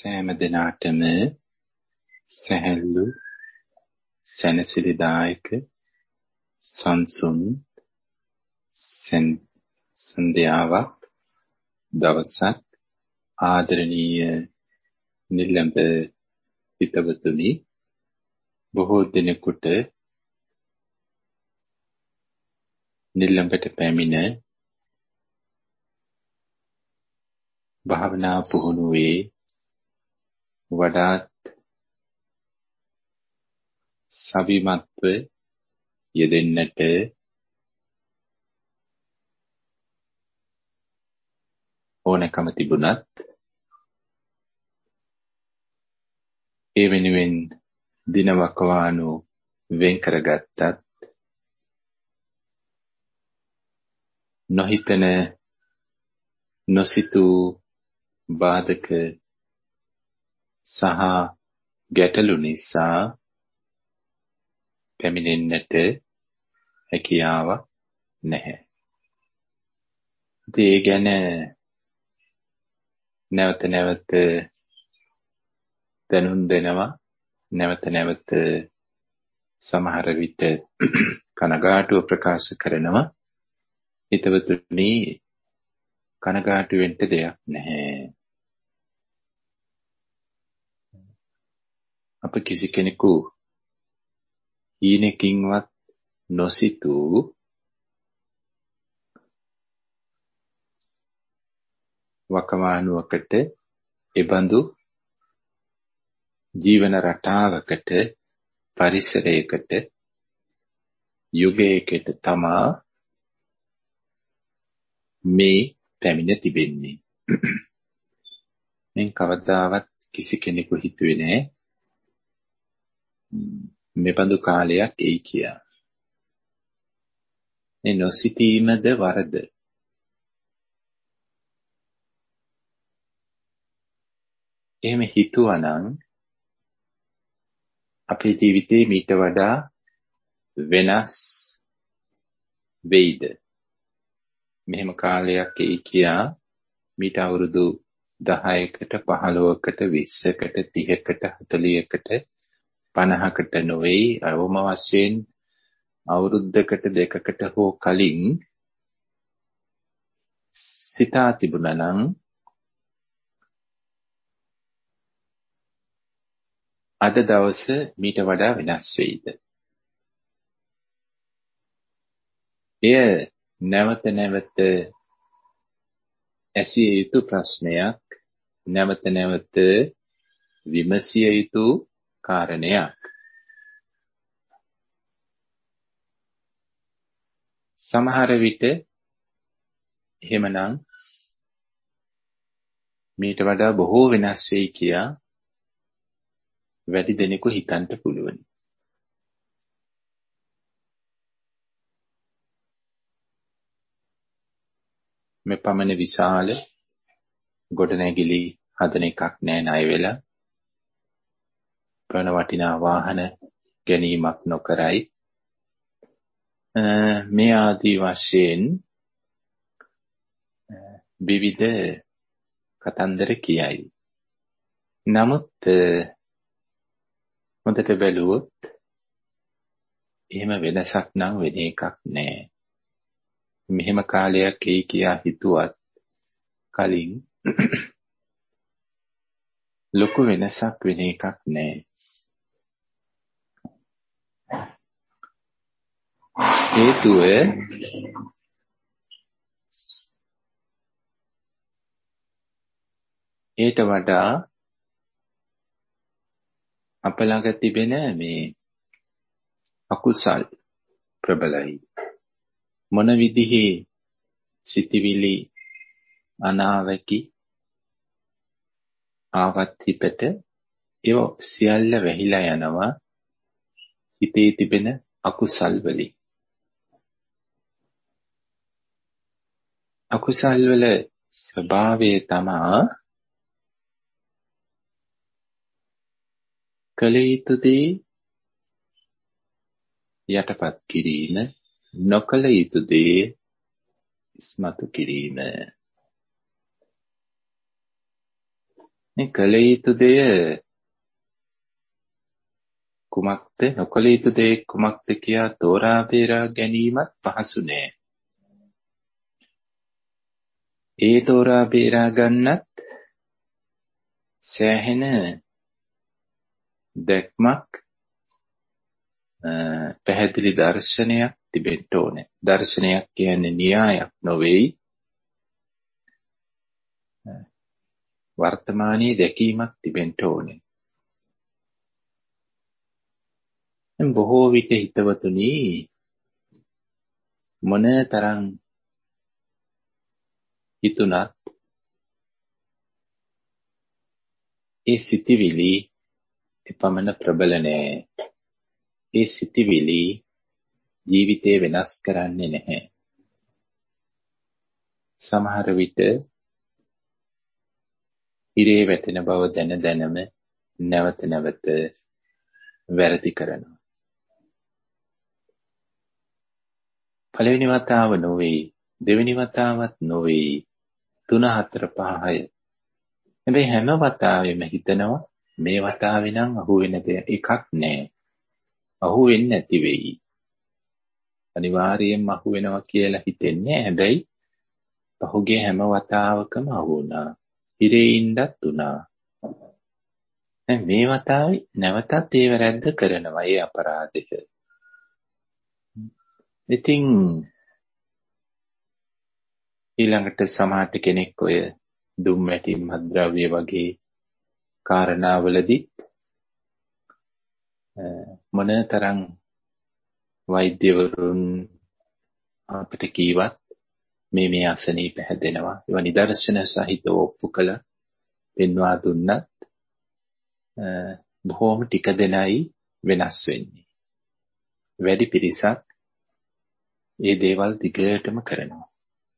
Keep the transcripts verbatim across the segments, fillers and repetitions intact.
සෑම දිනාටම සැහැල්ලු සැනසිලිදායක සංසුන් සන්ධ්‍යාවක් දවසක් ආදරණීය නිලම්බ හිතවතුනි, බොහෝ දිනකට නිලම්බට පැමිණ භාවනා පුහුණුවේ වඩාත් සවිමත්ව යෙදෙන්නට ඕනකම තිබුණත් ඒ වෙනුවෙන් දිනවකවානු වෙන් කරගත්තත් නොහිතන නොසිතූ බාධක සහ ගැටලු නිසා පැමිණෙන්නට හැකියාවක් නැහැ. ඒ ගැන නැවත නැවත දැනුම් දෙනවා, නැවත නැවත සමහර විට කනගාටුව ප්‍රකාශ කරනවා. හිතවතුනි, කනගාටු වෙන්න දෙයක් නැහැ. අප කිසි කෙනෙකු ඊනකින්වත් නොසිතූ වකවානුවකට, එබඳු ජීවන රටාවකට, පරිසරයකට, යුගයකට තමා මේ පැමිණ තිබෙන්නේ. මෙන් කවදාවත් කිසි කෙනෙකු හිතුවේ නෑ මෙබඳු කාලයක් එයි කියා. මේ නොසිතීමද වරද? එහෙම හිතුවනම් අපේ ජීවිතේ මීට වඩා වෙනස් වෙයිද? මෙහෙම කාලයක් එයි කියා මීට අවුරුදු දහයකට, පහළොවකට, විස්සකට, තිහකට, හතළිහකට, පනහකට නොවේයි. අවම වශයෙන් අවුරුද්දකට, දෙකකට හෝ කලින් සිතා තිබුණා නම් අද දවස මීට වඩා වෙනස් වෙයිද? එය නැවත නැවත ඇසිය යුතු ප්‍රශ්නයක්, නැවත නැවත විමසිය යුතු කාරණයක්. සමහර විට එහෙමනම් මීට වඩා බොහෝ වෙනස් වෙයි කියා වැඩි දෙනෙකු හිතන්න පුළුවන්. මේ පමණ විශාල ගොඩනැගිලි හදන එකක් නෑ ණය වෙලා. ප්‍රණ වටිනා වාහන ගැනීමක් නොකරයි. මේ ආදී වශයෙන් විවිධ කතන්දර කියයි. නමුත් හොඳට බැලුවොත් එහෙම වෙනසක් නම් වෙන එකක් නෑ. මෙහෙම කාලයක් එයි කියා හිතුවත් කලින් ලොකු වෙනසක් වෙන එකක් නෑ. හේතුව ඊට වඩා අප ළඟ තිබෙන මේ අකුසල් ප්‍රබලයි. මොන විදිහේ සිතිවිලි අනාවැකි ආවත් හිතට ඒව සියල්ල වැහිලා යනවා හිතේ තිබෙන අකුසල් වලින්. අකුසල් වල ස්වභාවය තමා කළ යුතු දේ යටපත් කිරීම, නොකළ යුතු දේ ඉස්මතු කිරීම. මේ කළ යුතු දෙය කුමක්ද නොකළ යුතු දෙය කුමක්ද කියා තෝරා බේරා ගැනීමත් පහසු නෑ. ඒ තෝරා බේරා ගන්නත් සෑහෙන දැක්මක් පැහැදිලි දර්ශනයක් තිබෙන්න ඕනේ. දර්ශනයක් කියන්නේ න්‍යායක් නොවේයි. වර්තමානයේ දැකීමක් තිබෙන්න ඕනේ. දැන් බොහෝ විට හිතවතුනි මොනතරම් හිතුණත් ඒ සිතිවිලි එපමණ ප්‍රබල නෑ. ඒ සිතිවිලි ජීවිතේ වෙනස් කරන්නේ නැහැ. සමහර විට ඉරේ වැටෙන බව දැන දැනම නැවත නැවත වැරදි කරනවා. පළවෙනි වතාව නොවේ, දෙවෙනි වතාවත් නොවේ, තුන හතර පහ හය. හැබැයි හැම වතාවෙම හිතනවා මේ වතාවේ නම් අහුවෙන දෙයක් එකක් නෑ. අහුවෙන්නේ නැති වෙයි. අනිවාර්යයෙන්ම අහුවෙනවා කියලා හිතෙන්නේ. හැබැයි පහුගිය හැම වතාවකම අහුවුණා. ඉරේ ඉන්නත් උනා. දැන් මේ වතාවේ නැවතත් ඒ වැරද්ද කරනවා. ඒ අපරාධෙක. ඉතින් ඊළඟට සමාජ කෙනෙක් ඔය දුම්වැටි මත්ද්‍රව්‍ය වගේ කාරණාවලදී මොනතරම් වෛද්‍යවරුන් අපිට කීවත් මේ මේ අසනීප හැදෙනවා. ඒවා නිදර්ශන සහිතව ඔප්පු කළ පෙන්වා දුන්නත් බොහෝම ටික දෙනයි වෙනස් වෙන්නේ. වැඩි පිරිසක් මේ දේවල් දිගටම කරනවා.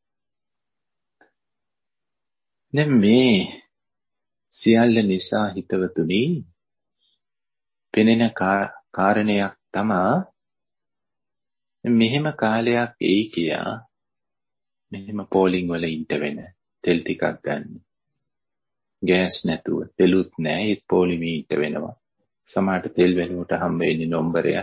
දැන් මේ සියල්ල නිසා හිතවතුනි පෙනෙන කාරණයක් තමා මෙහෙම කාලයක් එයි කියා මෙහෙම පෝලිං වල ඉන්න වෙන තෙල් ටිකක් ගන්න. ගෑස් නැතුව තෙලුත් නැහැ ඒත් පොලිමේ ඉන්න වෙනවා. සමහරට තෙල් වෙනුවට හම් වෙන්නේ නොම්බරයක්.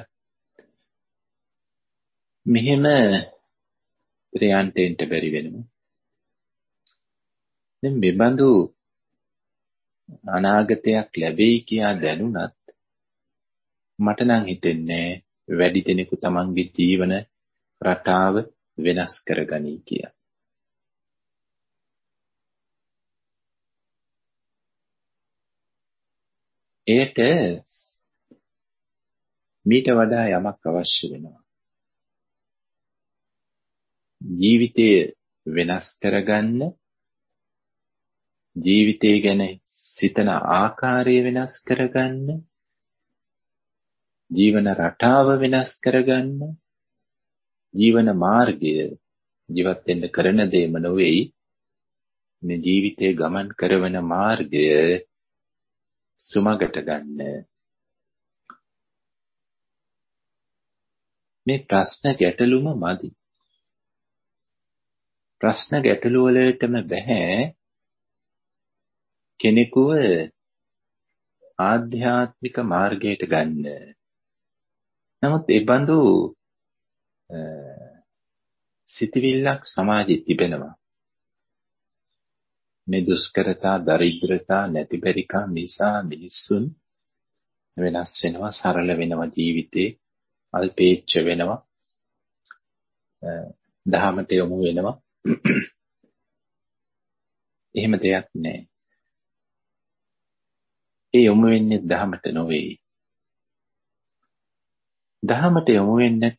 මෙහෙම ප්‍රයන්ටෙන්ට බැරි වෙනවා. දැන් මෙබඳු අනාගතයක් ලැබෙයි කියා දැනුණත් මට නම් හිතෙන්නේ වැඩි දෙනෙකු තමන්ගේ ජීවන රටාව වෙනස් කරගනී කියලා. ඒට මීට වඩා යමක් අවශ්‍ය වෙනවා. ජීවිතය වෙනස් කරගන්න, ජීවිතය ගැන සිතන ආකාරය වෙනස් කරගන්න, ජීවන රටාව වෙනස් කරගන්න, ජීවන මාර්ගය ජීවත් වෙන්න කරන දේම නොවේයි මේ ජීවිතේ ගමන් කරවන මාර්ගය සුමගට ගන්න. මේ ප්‍රශ්න ගැටලුම මදි. ප්‍රශ්න ගැටලු වලටම බෑ කෙනෙකුව ආධ්‍යාත්මික මාර්ගයට ගන්න. නමුත් ඒ බඳු සිතිවිල්ලක් සමාජෙ තිබෙනවා. මේ දුෂ්කරතා, දරිද්‍රතා, නැතිබරිකම් නිසා මිනිස්සුන් වෙනස් වෙනවා, සරල වෙනවා ජීවිතේ, අල්පේච්ඡ වෙනවා, දහමට යොමු වෙනවා. එහෙම දෙයක් නැහැ. ඒ යොමු වෙන්නේ දහමට නොවේ. දහමට යොමු වෙන්නට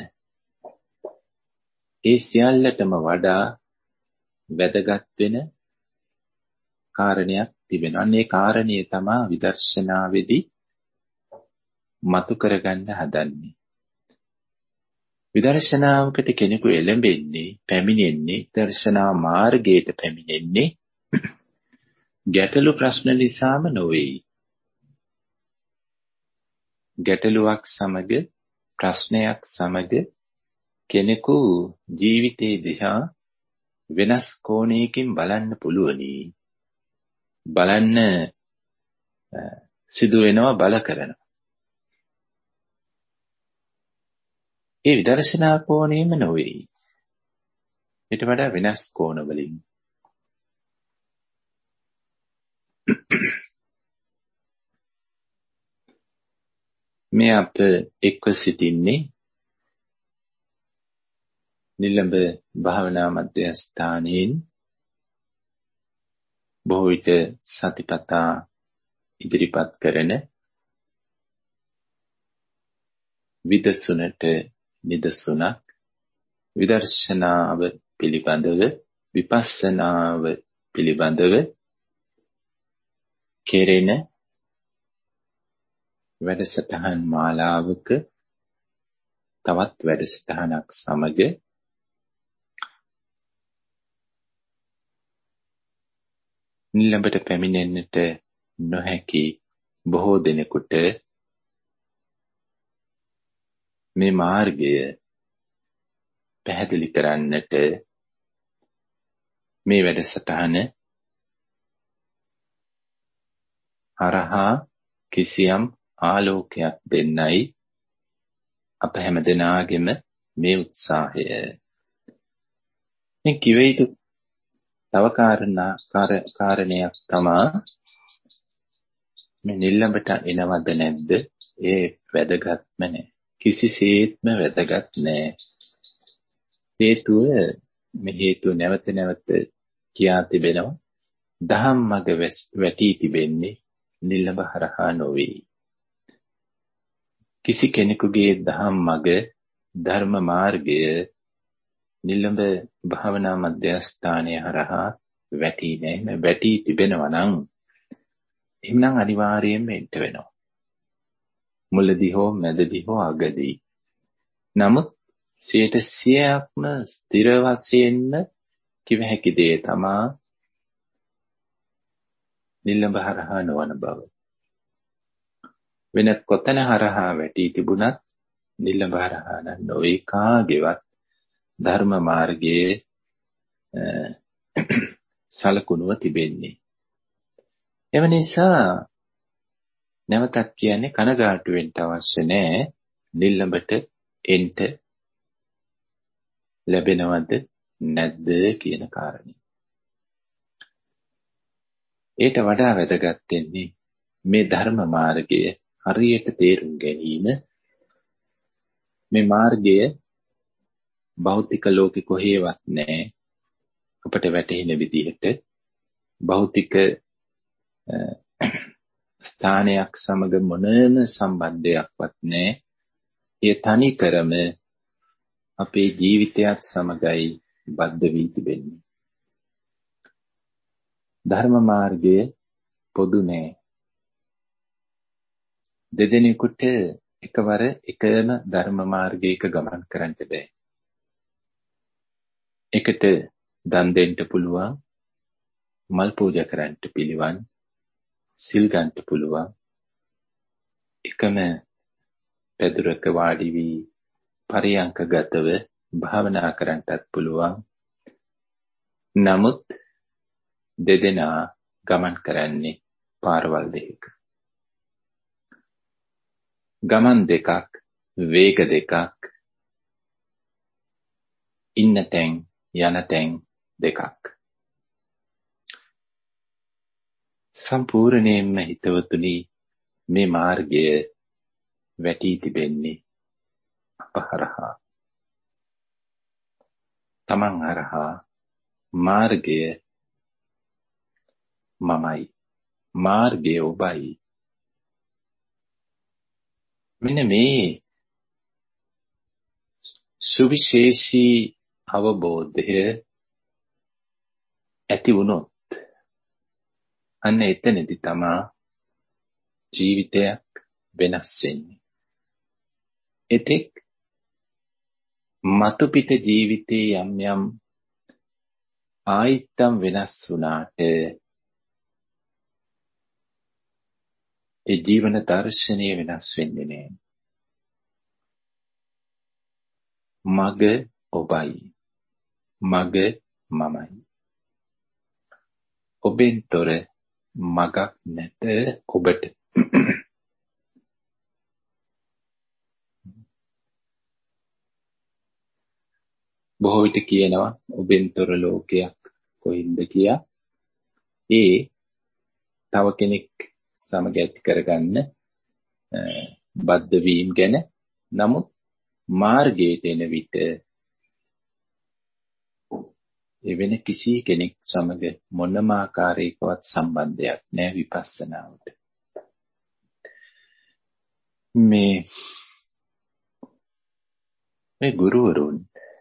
ඒ සියල්ලටම වඩා වැදගත් වෙන කාරණයක් තිබෙනවා. අනේ කාරණේ තමයි විදර්ශනාවේදී මතු කරගන්න හදන්නේ. විදර්ශනාවකට කෙනෙකු එළඹෙන්නේ, පැමිණෙන්නේ, දර්ශනා මාර්ගයට පැමිණෙන්නේ ගැටලු ප්‍රශ්න නිසාම නොවේයි. ගැටලුවක් සමග, ප්‍රශ්නයක් සමග කෙනෙකු ජීවිතේ දිහා වෙනස් කෝණයකින් බලන්න පුළුවනි. බලන්න සිදු වෙනවා බල කරනවා. ඒ විදර්ශනා කෝණයෙම නොවේ. ඊට වඩා වෙනස් කෝණ වලින් මේ අප එක්ව සිටින්නේ නිලඹ භාවනා මධ්‍යස්ථානයෙන් බොහෝ විට සතිපතා ඉදිරිපත් කරන විදසුනට නිදසුනක් විදර්ශනාව පිළිබඳව විපස්සනාව පිළිබඳව කෙරෙන වැඩසටහන් මාලාවක තවත් වැඩසටහනක් සමග නිලඹට පැමිණෙන්නට නොහැකි බොහෝ දෙනෙකුට මේ මාර්ගය පැහැදිලි කරන්නට මේ වැඩසටහන හරහා කිසියම් ආලෝකයක් දෙන්නයි අප හැමදෙනාගේම මේ උත්සාහය. මේ කිව යුතු තව කාරණයක් තමා මේ නිල්ලඹට එනවද නැද්ද? ඒ වැදගත්ම නැහැ. කිසිසේත්ම වැදගත් නැහැ. හේතුව මේ හේතුව නැවත නැවත කියා තිබෙනවා. දහම් මඟ වැටී තිබෙන්නේ නිල්ලඹ හරහා නොවේ. කිසි කෙනෙකුගේ දහම් මඟ ධර්ම මාර්ගය නිලඹ භාවනා මධ්‍යස්ථානය හරහා වැටී නැහැ. වැටී තිබෙනවා නම් එhmenan අනිවාර්යයෙන්ම එන්න වෙනවා. මුලදී හෝ මැදදී හෝ අගදී. නමුත් සියයට සියයක්ම ස්ථිර වශයෙන්ම කිව හැකි දේ තමා නිලඹ හරහා නොවන බව. වෙන කොතන හරහා වැටී තිබුණත් නිලඹ හරහා නොවේ. කාගේවත් ධර්ම මාර්ගයේ සලකුණුව තිබෙන්නේ. එව නිසා නැවතත් කියන්නේ කනගාටු වෙන්න අවශ්‍ය නැහැ. නිල්ලඹට එන්න ලැබෙනවද නැද්ද කියන කාරණේ. ඊට වඩා වැදගත් වෙන්නේ මේ ධර්ම මාර්ගය හරියට තේරුම් ගැනීම. මේ මාර්ගය භෞතික ලෝකෙ කොහෙවත් නැහැ. අපට වැටහෙන විදිහට භෞතික ස්ථානයක් සමග මොනම සම්බන්ධයක්වත් නැහැ. ඒ තනි කරම අපේ ජීවිතයත් සමගයි බද්ධ වී තිබෙන්නේ. ධර්ම මාර්ගය පොදු නෑ. දෙදෙනෙකුට එකවර එකම ධර්ම මාර්ගයක ගමන් කරන්න බෑ. එකට දන් දෙන්න පුළුවන්, මල් පූජා කරන්න පිළිවන්, සිල් ගන්න පුළුවන්. එකම පැදුරක වාඩි වී පරියංකගතව භාවනා කරන්නටත් පුළුවන්. නමුත් දෙදෙනා ගමන් කරන්නේ පාරවල් දෙකක. ගමන් දෙකක්, වේග දෙකක්, ඉන්න තැන් යන තැන් දෙකක්. සම්පූර්ණයෙන්ම හිතවතුනි මේ මාර්ගය වැටී තිබෙන්නේ අප හරහා. තමන් හරහා. මාර්ගය මමයි. මාර්ගය ඔබයි. මෙන්න මේ සුවිශේෂී අවබෝධය ඇති වුණොත් අන්න එතනදී තමා ජීවිතයක් වෙනස් වෙන්නේ. එතෙක් මතු පිට ජීවිතේ යම් යම් ආයිත්තම් වෙනස් වුණාට ඒ ජීවන දර්ශනය වෙනස් වෙන්නේ නැහැ. මග ඔබයි. මග මමයි. ඔබෙන් තොර මගක් නැත ඔබට. බොහෝ විට කියනවා ඔබෙන් තොර ලෝකයක් කොයින්ද කියා. ඒ තව කෙනෙක් සමග ඇති කරගන්න බද්ධ වීම ගැන. නමුත් මාර්ගයට එන විට එවෙන කිසි කෙනෙක් සමග මොනම ආකාරයකවත් සම්බන්ධයක් නැහැ විපස්සනාවට. මේ මේ ගුරුවරුන්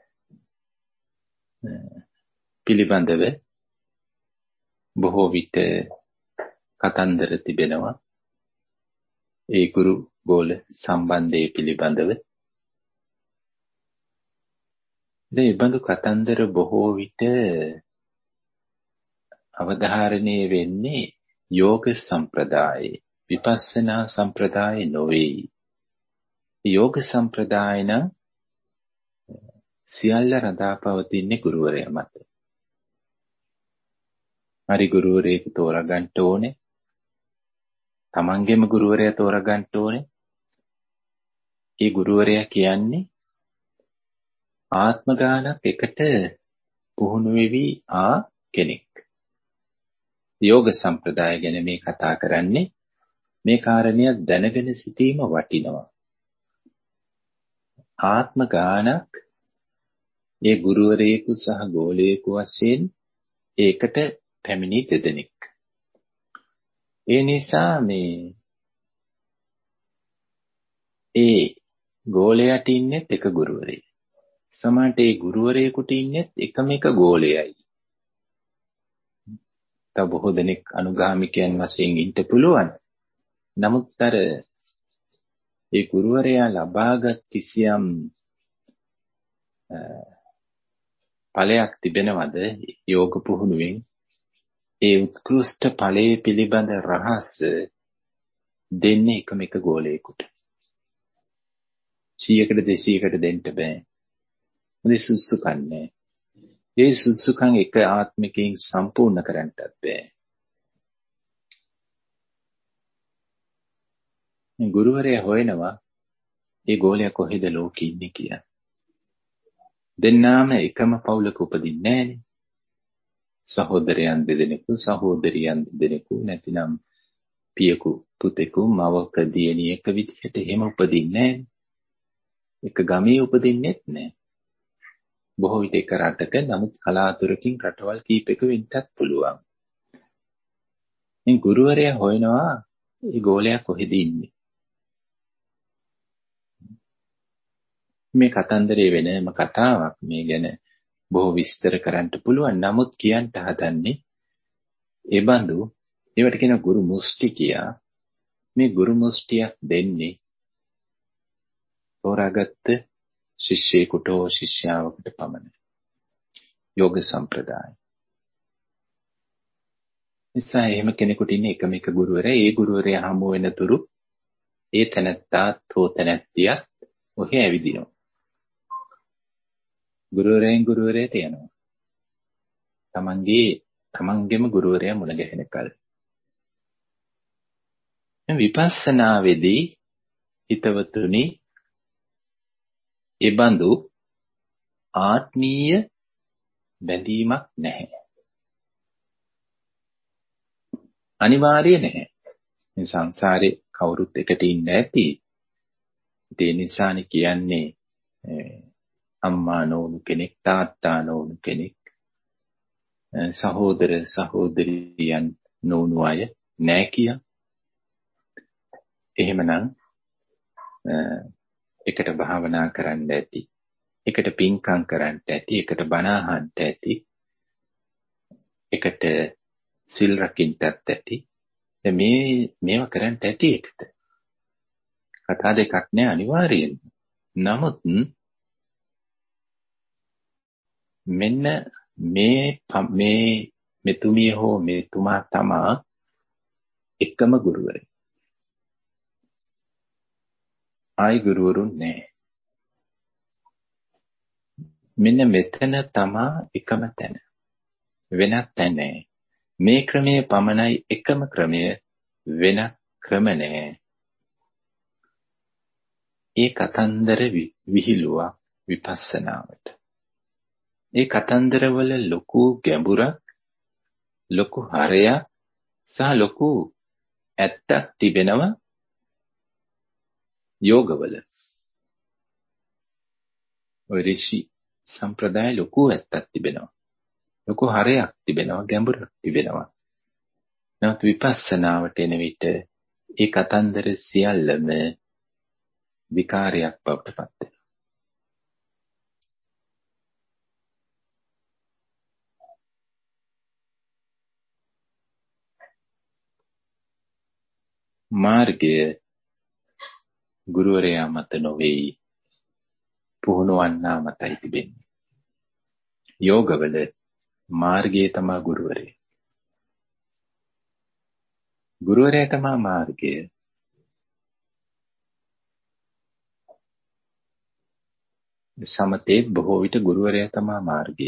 පිළිබඳව බොහෝ විට කතන්දර තිබෙනවා. ඒ ගුරු ගෝල සම්බන්ධය පිළිබඳව. මේ බඳු කතන්දර බොහෝ විට අවධාරණය වෙන්නේ යෝග සම්ප්‍රදායේ, විපස්සනා සම්ප්‍රදායේ නොවේ. යෝග සම්ප්‍රදාය නම් සියල්ල රඳා පවතින්නේ ගුරුවරයා මත. හරි ගුරුවරයෙකු තෝරගන්න ඕනේ. තමන්ගේම ගුරුවරයා තෝරගන්න ඕනේ. ඒ ගුරුවරයා කියන්නේ ආත්ම ගානක් එකට පුහුණු වෙවි ආ කෙනෙක්. යෝග සම්ප්‍රදාය ගැන මේ කතා කරන්නේ. මේ කාරණය දැනගෙන සිටීම වටිනවා. ආත්ම ගානක් ඒ ගුරුවරයෙකු සහ ගෝලයෙකු වශයෙන් ඒකට පැමිණි දෙදෙනෙක්. ඒ නිසා මේ ඒ ගෝලයට ඉන්නේ එක ගුරුවරයෙක්. සමහරට ඒ ගුරුවරයෙකුට ඉන්නේ එකම එක ගෝලයයි. තව බොහෝ දෙනෙක් අනුගාමිකයන් වශයෙන් ඉන්න පුළුවන්. නමුත් අර ඒ ගුරුවරයා ලබාගත් කිසියම් ඵලයක් තිබෙනවද යෝග පුහුණුවෙන්? ඒ උත්කෘෂ්ඨ ඵලයේ පිළිබඳ රහස දෙන්නේ එකම එක ගෝලයෙකුට. සීයකට දෙසීයකට දෙන්න බෑ. මොකද සුසුකන්නේ. ඒ සුසුකන් එක ආත්මිකයෙන් සම්පූර්ණ කරන්නත් බෑ. ගුරුවරයා හොයනවා ඒ ගෝලයා කොහෙද ලෝකෙ ඉන්නේ කියලා. දෙන්නාම එකම පවුලක උපදින්නේ නැහනේ. සහෝදරයන් දෙදෙනෙකු, සහෝදරියන් දෙදෙනෙකු, නැතිනම් පියෙකු පුතෙකු, මවක දියණියක විදිහට එහෙම උපදින්නේ නැහනේ. එක ගමේ උපදින්නෙත් නැහැ. බොහෝ විට එක රටක, නමුත් කලාතුරකින් රටවල් කීපයක වෙන්නත් පුළුවන්. මේ ගුරුවරයා හොයනවා මේ ගෝලයා කොහෙද ඉන්නේ. මේ කතන්දරේ වෙනම කතාවක්. මේ ගැන බොහෝ විස්තර කරන්න පුළුවන්. නමුත් කියන්න හදන්නේ ඒ බඳු ඒවට කියන ගුරු මුස්ටි කියා. මේ ගුරු මුස්ටියක් දෙන්නේ තෝරාගත්ත ශිෂ්‍යයෙකුට හෝ ශිෂ්‍යාවකට පමණයි. යෝග සම්ප්‍රදාය. නිසා එහෙම කෙනෙකුට ඉන්නේ එකම එක ගුරුවරයා. ඒ ගුරුවරයා හමු වෙන තුරු ඒ තැනැත්තා තෝ තැනැත්තියක් ඔහේ ඇවිදිනවා. ගුරුවරයන් ගුරුවරයාට යනවා. තමන්ගේ තමන්ගේම ගුරුවරයා මුණ ගැහෙන කල. මේ විපස්සනාවේදී හිතවතුනි ඒ බඳු ආත්මීය බැඳීමක් නැහැ. අනිවාර්ය නැහැ. මේ සංසාරේ කවුරුත් එකට ඉන්න ඇති. ඒ නිසානේ කියන්නේ අම්මා නෝනු කෙනෙක්, තාත්තා නෝනු කෙනෙක්, සහෝදර සහෝදරියන් නෝනු අය නෑ කියා. එහෙමනම් එකට භාවනා කරන්න ඇති, එකට පින්කම් කරන්න ඇති, එකට බණ අහන්න ඇති, එකට සිල් රකින්නත් ඇති. මේ මේවා කරන්න ඇති එකට. කතා දෙකක් නෑ අනිවාර්යයෙන්. නමුත් මෙන්න මේ මේ මෙතුමිය හෝ මෙතුමා තමා එකම ගුරුවරයා. ආයි ගුරුවරුන් නැහැ. මෙන්න මෙතන තමා එකම තැන. වෙනත් තැන නැහැ. මේ ක්‍රමයේ පමණයි එකම ක්‍රමය, වෙන ක්‍රම නැහැ. ඒ කතන්දර විහිළුවක් විපස්සනාවට. ඒ කතන්දරවල ලොකු ගැඹුරක්, ලොකු හරයක් සහ ලොකු ඇත්තක් තිබෙනවා යෝගවල. ඔය ඍෂි සම්ප්‍රදාය ලොකු ඇත්තක් තිබෙනවා. ලොකු හරයක් තිබෙනවා, ගැඹුරක් තිබෙනවා. නමුත් විපස්සනාවට එන විට ඒ කතන්දර සියල්ලම විකාරයක් බවට පත් වෙනවා. මාර්ගය ගුරුවරයා මත නොවේ, පුහුණුවන්නා මතයි තිබෙන්නේ. යෝගවල මාර්ගය තමයි ගුරුවරයා. ගුරුවරයා තමයි මාර්ගය. සමතේ බොහෝ විට ගුරුවරයා තමයි මාර්ගය.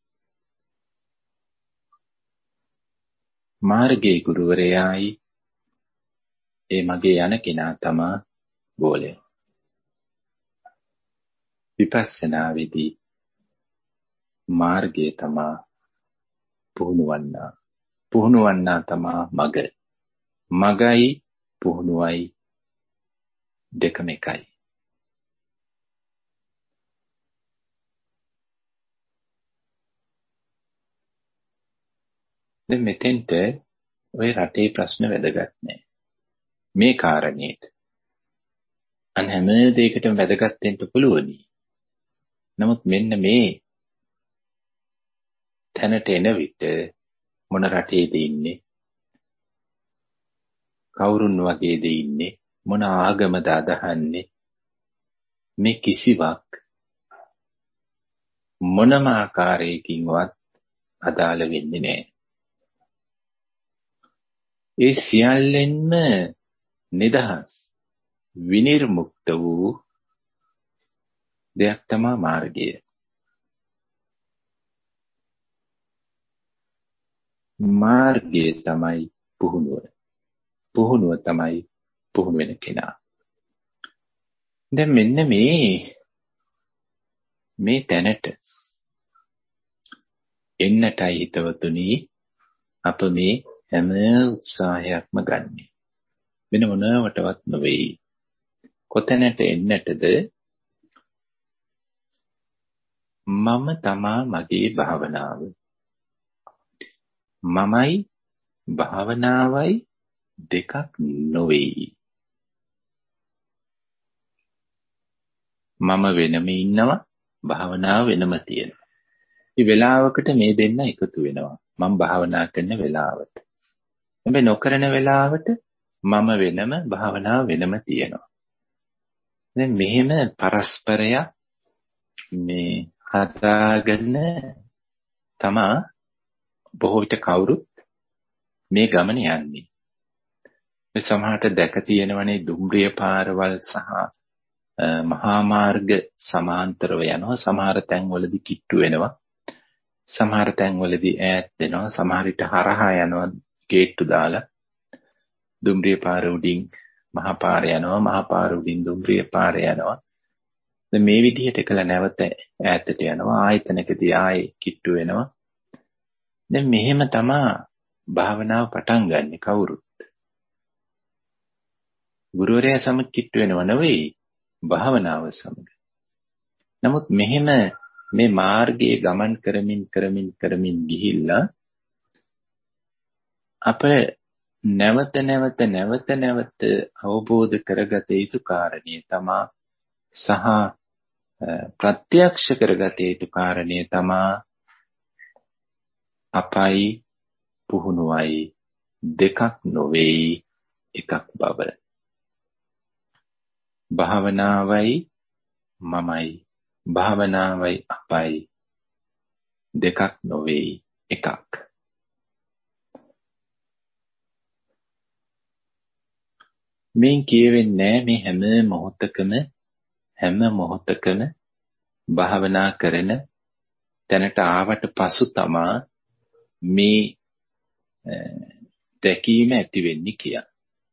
මාර්ගයේ ගුරුවරයායි ඒ මගේ යන කෙනා තමයි ගෝලයා. විපස්සනාවේදී මාර්ගය තමයි පුහුණුවන්නා. පුහුණුවන්නා තමයි මග. මගයි පුහුණුවයි දෙකම එකයි. දැන් මෙතෙන්ට ඔය රටේ ප්‍රශ්න වැදගත් නෑ. මේ කාරණේට. අන් හැම දෙයකටම වැදගත් වෙන්න පුළුවනි. නමුත් මෙන්න මේ තැනට එන විට මොන රටේද ඉන්නේ? කවුරුන් වගේද ඉන්නේ? මොන ආගමද අදහන්නේ? මේ කිසිවක් මොනම ආකාරයකින්වත් අදාළ වෙන්නේ නැහැ. ඒ සියල්ලෙන්ම නිදහස්, විනිර්මුක්ත වූ දෙයක් තමයි මාර්ගය. මාර්ගය තමයි පුහුණුව. පුහුණුව තමයි පුහුණු වෙන කෙනා. දැන් මෙන්න මේ මේ තැනට එන්නටයි හිතවතුනි අප මේ හැම උත්සාහයක්ම ගන්නෙ. වෙන මොනවටවත් නෙවෙයි. කොතැනට එන්නටද? මම තමා මගේ භාවනාව. මමයි භාවනාවයි දෙකක් නොවේ. මම වෙනම ඉන්නවා, භාවනාව වෙනම තියෙනවා. මේ වෙලාවකට මේ දෙන්න එකතු වෙනවා. මම භාවනා කරන වෙලාවට. හැබැයි නොකරන වෙලාවට මම වෙනම, භාවනාව වෙනම තියෙනවා. දැන් මෙහෙම පරස්පරයක් මේ හදාගෙන තමා බොහෝ විට කවුරුත් මේ ගමන යන්නේ. මේ සමහරට දැක තියෙනවනේ දුම්රිය පාරවල් සහ මහා මාර්ග සමාන්තරව යනවා. සමහර තැන්වලදී කිට්ටු වෙනවා. සමහර තැන්වලදී ඈත් වෙනවා. සමහර විට හරහා යනවා ගේට්ටු දාලා. දුම්රිය පාර උඩින් මහා පාර යනවා. මහා පාර උඩින් දුම්රිය පාර යනවා. දැන් මේ විදිහට කළා නැවත ඈතට යනවා. ආයතනකදී ආයේ කිට්ටු වෙනවා. දැන් මෙහෙම තමා භාවනාව පටන් ගන්න කවුරුත්. ගුරුවරයා සමග කිට්ටු වෙනව නෙවෙයි, භාවනාව සමග. නමුත් මෙහෙම මේ මාර්ගයේ ගමන් කරමින් කරමින් කරමින් ගිහිල්ලා අප නැවත නැවත නැවත නැවත අවබෝධ කරගත යුතු කාරණේ තමා සහ ප්‍රත්‍යක්ෂ කරගත යුතු කාරණේ තමා අපයි පුහුණුවයි දෙකක් නොවේ, එකක් බව. භාවනාවයි මමයි, භාවනාවයි අපයි දෙකක් නොවේ, එකක්. මේ කියවෙන්නේ මේ හැම මොහොතකම හැම මොහොතකම භාවනා කරන තැනට ආවට පසු තමා මේ දැකීම ඇති වෙන්නේ කියලා.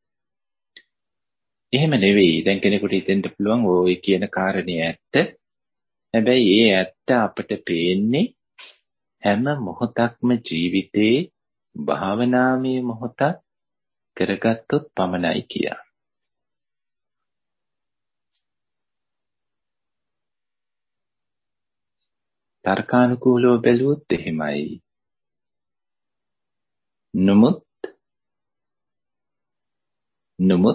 එහෙම නෙවෙයි. දැන් කෙනෙකුට හිතෙන්න පුළුවන් ඔය කියන කාරණේ ඇත්ත. හැබැයි ඒ ඇත්ත අපට පේන්නේ හැම මොහොතක්ම ජීවිතේ භාවනාමය මොහොතක් කරගත්තොත් පමණයි කියලා. තර්කානුකූලව බැලුවොත් එහෙමයි. නමුත් නමුත්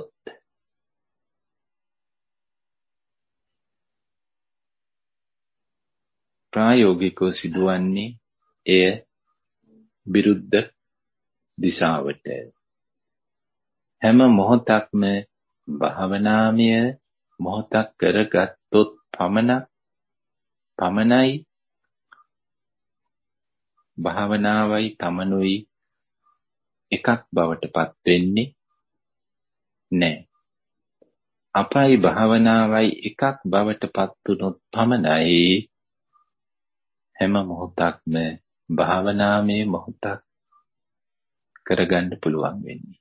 ප්‍රායෝගිකව සිදුවන්නේ එය විරුද්ධ දිශාවට. හැම මොහොතක්ම භාවනාමය මොහොතක් කරගත්තොත් පමණක් පමණයි භාවනාවයි තමනුයි එකක් බවට පත් වෙන්නේ නැහැ. අපයි භාවනාවයි එකක් බවට පත් වුණොත් පමණයි හැම මොහොතක්ම භාවනාමය මොහොතක් කරගන්න පුළුවන් වෙන්නේ.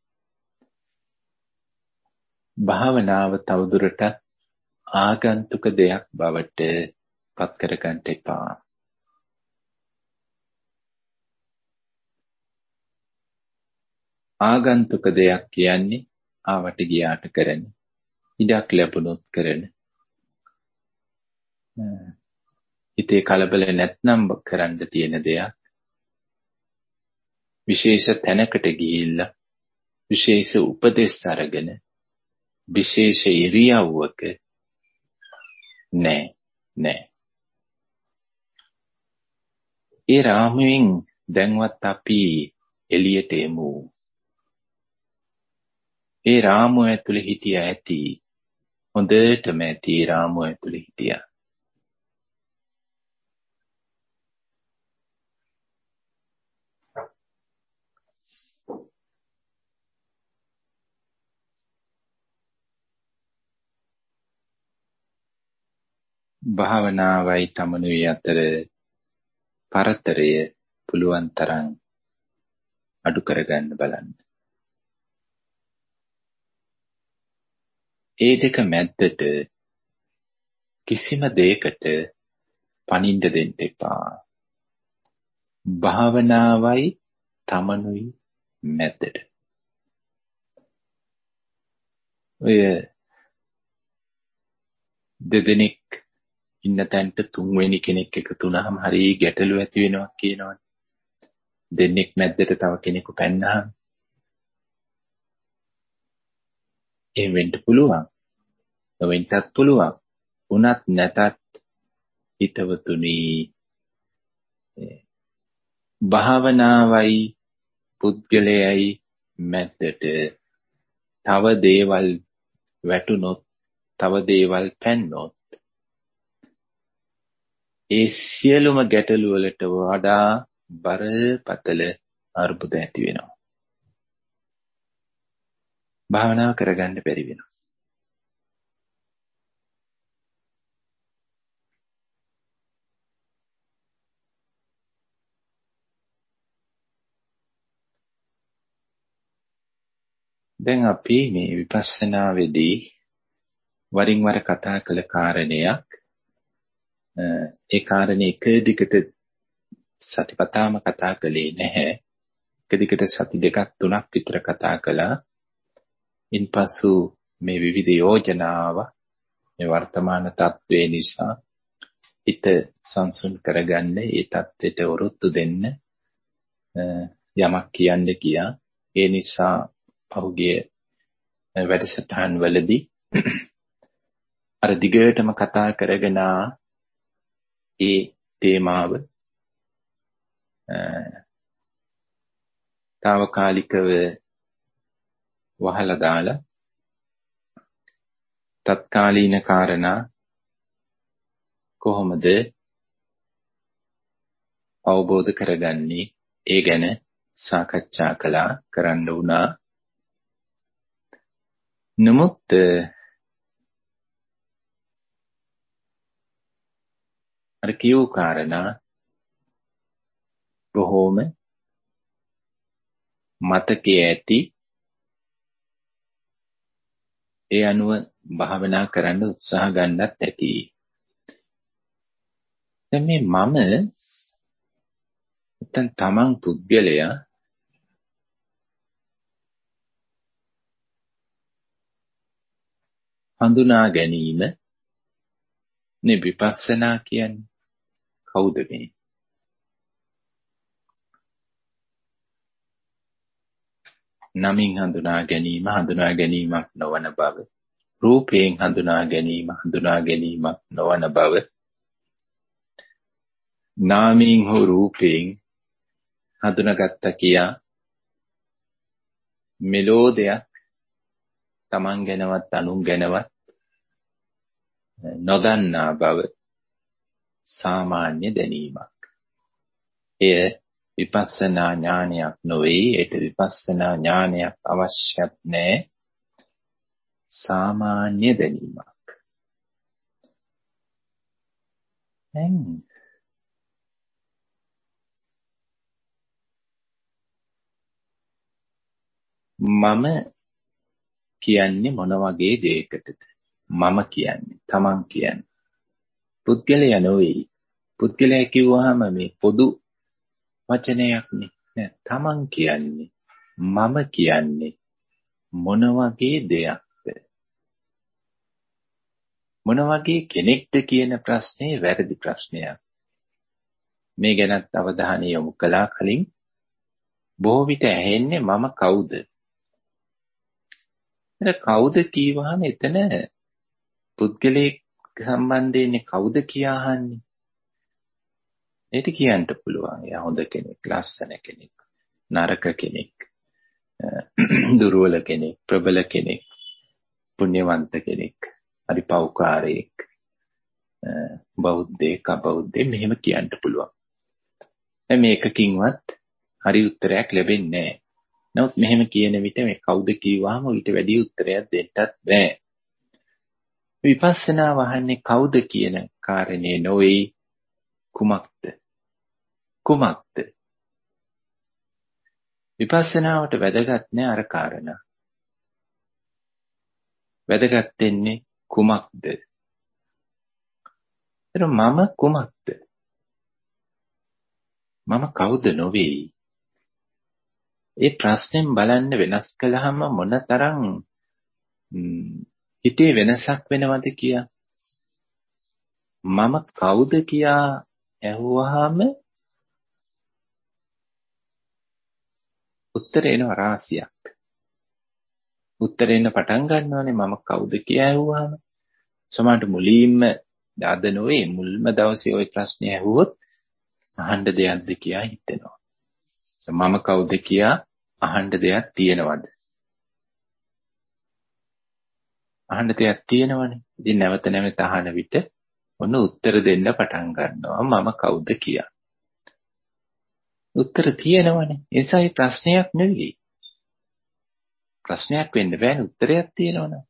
භාවනාව තවදුරටත් ආගන්තුක දෙයක් බවට පත් කරගන්න එපා. ආගන්තුක දෙයක් කියන්නේ ආවට ගියාට කරන, ඉඩක් ලැබුණොත් කරන, හිතේ කලබල නැත්නම් කරන්න තියෙන දෙයක්. විශේෂ තැනකට ගිහිල්ලා විශේෂ උපදෙස් අරගෙන විශේෂ ඉරියව්වක නෑ නෑ. ඒ රාමුවෙන් දැන්වත් අපි එළියට එමු. ඒ රාමුව ඇතුලේ හිටියා ඇති. හොඳටම ඇති ඒ රාමුව ඇතුලේ හිටියා. භාවනාවයි තමනුයි අතර පරතරය පුළුවන් තරම් අඩු කරගන්න බලන්න. ඒ දෙක මැද්දට කිසිම දෙයකට පනින්න දෙන්න එපා. භාවනාවයි තමනුයි මැද්දට. ඔය දෙදෙනෙක් ඉන්න තැනට තුන්වෙනි කෙනෙක් එකතු වුණාම හරි ගැටලු ඇති වෙනවා කියනවනේ. දෙන්නෙක් මැද්දට තව කෙනෙකු පැන්නාම එහෙම වෙන්න පුළුවන්. වෙන්නත් පුළුවන්. උනත් නැතත් හිතවතුනි, භාවනාවයි පුද්ගලයයි මැද්දට තව දේවල් වැටුනොත්, තව දේවල් පැන්නොත් ඒ සියලුම ගැටලු වලට වඩා බරපතල අර්බුද ඇති වෙනවා. භාවනාව කරගන්න බැරි වෙනවා. දැන් අපි මේ විපස්සනාවේදී වරින් වර කතා කළ කාරණයක්, ඒ කාරණේ එක දිගට සතිපතාම කතා කළේ නැහැ. එක දිගට සති දෙකක් තුනක් විතර කතා කළා. ඉන්පසු මේ විවිධ යෝජනාව මේ වර්තමාන තත්ත්වේ නිසා හිත සංසුන් කරගන්න, ඒ තත්ත්වයට ඔරොත්තු දෙන්න යමක් කියන්න ගියා. ඒ නිසා පහුගිය වැඩසටහන් වලදී අර දිගටම කතා කරගෙන ඒ තේමාව తాවකාලිකව වහලා දාලා තත්කාලීන කාරණා කොහොමද අවබෝධ කරගන්නේ, ඒ ගැන සාකච්ඡා කළා, කරන්න වුණා. නමුත් අර කියූ කාරණා බොහෝම මතකයේ ඇති ඒ අනුව භාවනා කරන්න උත්සාහ ගන්නත් ඇති. දැන් මේ මම නැත්නම් තමන් පුද්ගලයා හඳුනා ගැනීම නේ විපස්සනා කියන්නේ. කවුද මේ? නමින් හඳුනා ගැනීම හඳුනා ගැනීමක් නොවන බව. රූපයෙන් හඳුනා ගැනීම හඳුනා ගැනීමක් නොවන බව. නාමයෙන් හෝ රූපයෙන් හඳුනාගත්ත කියා මෙලෝ දෙයක් තමන් ගැනවත් අනුන් ගැනවත් නොදන්නා බව සාමාන්‍ය දැනීමක්. එය විපස්සනා ඥානයක් නොවේ. ඒට විපස්සනා ඥානයක් අවශ්‍යත් නැහැ. සාමාන්‍ය දැනීමක්. දැන් මම කියන්නේ මොන වගේ දෙයකටද? මම කියන්නේ තමන් කියන්නේ පුද්ගලයා නොවේ. පුද්ගලයා කිව්වහම මේ පොදු වචනයක් නේ. තමන් කියන්නේ මම කියන්නේ මොන වගේ දෙයක්ද? මොන වගේ කෙනෙක්ද කියන ප්‍රශ්නේ වැරදි ප්‍රශ්නයක්. මේ ගැනත් අවධානය යොමු කළා කලින්. බොහෝ විට ඇහෙන්නේ මම කවුද? එතන කවුද කියවහම එතන පුද්ගලයෙක් සම්බන්ධයෙන් කවුද කියා අහන්නේ. ඒක කියන්න පුළුවන්. එයා හොඳ කෙනෙක්, ලස්සන කෙනෙක්, නරක කෙනෙක්, දුර්වල කෙනෙක්, ප්‍රබල කෙනෙක්, පුණ්‍යවන්ත කෙනෙක්, හරි පෞකාරයෙක්, බෞද්ධයෙක්, අබෞද්ධයෙක් මෙහෙම කියන්න පුළුවන්. මේ එකකින්වත් හරි උත්තරයක් ලැබෙන්නේ නැහැ. නමුත් මෙහෙම කියන විට මේ කවුද කියවහම ඊට වැඩි උත්තරයක් දෙන්නත් බෑ. විපස්සනා වහන්නේ කවුද කියන කාරණේ නොවේ. කුමක්ද? කුමක්ද? විපස්සනාවට වැදගත් නෑ අර කාරණා. වැදගත් වෙන්නේ කුමක්ද? එතන මම කුමක්ද? මම කවුද නොවේ. ඒ ප්‍රශ්නෙන් බලන්න වෙනස් කළාම මොනතරම් හිතේ වෙනසක් වෙනවද කියා. මම කවුද කියා ඇහුවාම උත්තර එනවා රාශියක්. උත්තර එන්න පටන් ගන්නවානේ මම කවුද කියා ඇහුවාම. සමහරට මුලින්ම දාද නොවේ මුල්ම දවසේ ওই ප්‍රශ්නේ ඇහුවොත් අහන්න දෙයක්ද කියා හිතෙනවා. මම කවුද කියා අහන්න දෙයක් තියෙනවද? අහන්න දෙයක් තියෙනවනේ. ඉතින් නැවත නැවත අහන විට ඔන්න උත්තර දෙන්න පටන් ගන්නවා මම කවුද කියා. උත්තර තියෙනවනේ. ඒසයි ප්‍රශ්නයක් නෙවෙයි. ප්‍රශ්නයක් වෙන්න බෑනේ උත්තරයක් තියෙනවනේ.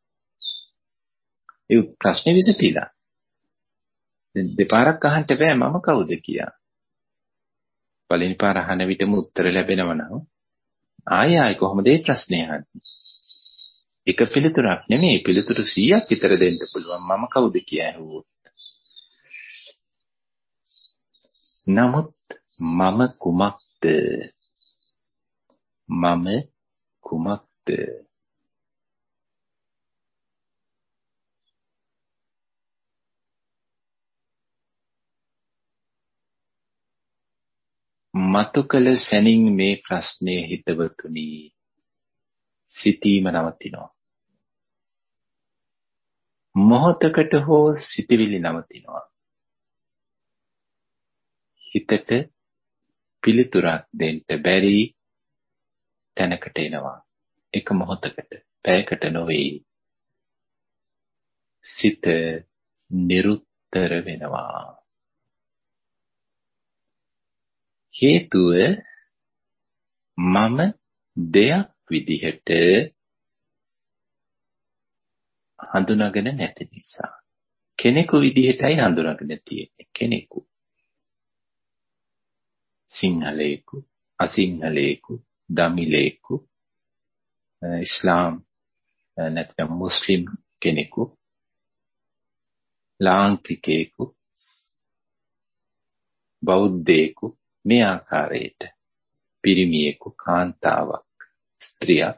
ඒ ප්‍රශ්නේ විසතිලා. දැන් දෙපාරක් අහන්න බෑ මම කවුද කියා. පළවෙනි පාර අහන විටම උත්තර ලැබෙනවා නම් ආයෙ ආයෙ කොහොමද මේ ප්‍රශ්නේ අහන්නේ? එක පිළිතුරක් නෙමෙයි පිළිතුරු සීයක් විතර දෙන්න පුළුවන් මම කවුද කියා ඇහුවොත්. නමුත් මම කුමක්ද? මම කුමක්ද? මතු කළ සැනින් මේ ප්‍රශ්නේ හිතවතුනි සිතීම නවතිනවා. මොහොතකට හෝ සිතවිලි නවතිනවා. හිතට පිළිතුරක් දෙන්න බැරි තැනකට එනවා. එක මොහොතකට, පැයකට නොවේ. සිත නිරුත්තර වෙනවා. හේතුව මම දෙයක් විදිහට හඳුනාගෙන නැති නිසා. කෙනෙකු විදිහටයි හඳුනාගෙන තියෙන්නේ. කෙනෙකු. සිංහලයෙකු, අසිංහලයෙකු, දමිලේකු, ඉස්ලාම් නැත්නම් මුස්ලිම් කෙනෙකු, ලාංකිකයෙකු, බෞද්ධයෙකු මේ ආකාරයට පිරිමියෙකු, කාන්තාවක්, ස්ත්‍රියක්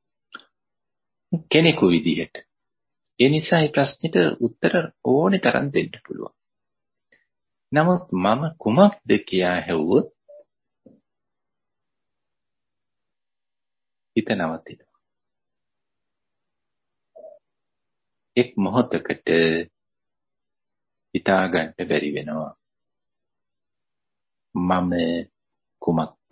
කෙනෙකු විදිහට. ඒ නිසා මේ ප්‍රශ්නෙට උත්තර ඕනේ තරම් දෙන්න පුළුවන්. නමුත් මම කුමක්ද කියා හෙව්වොත් හිත නවතිනවා. එක් මොහොතකට හිතා ගන්න බැරි වෙනවා. මම කුමක්ද?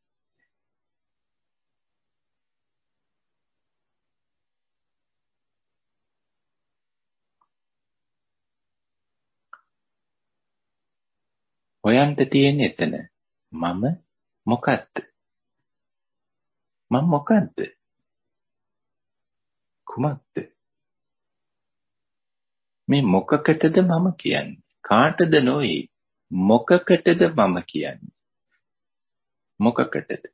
හොයන්න තියෙන්නේ එතන. මම මොකක්ද? මම මොකක්ද? කුමක්ද? මේ මොකකටද මම කියන්නේ? කාටද නොවේ? මොකකටද මම කියන්නේ? මොකකටද?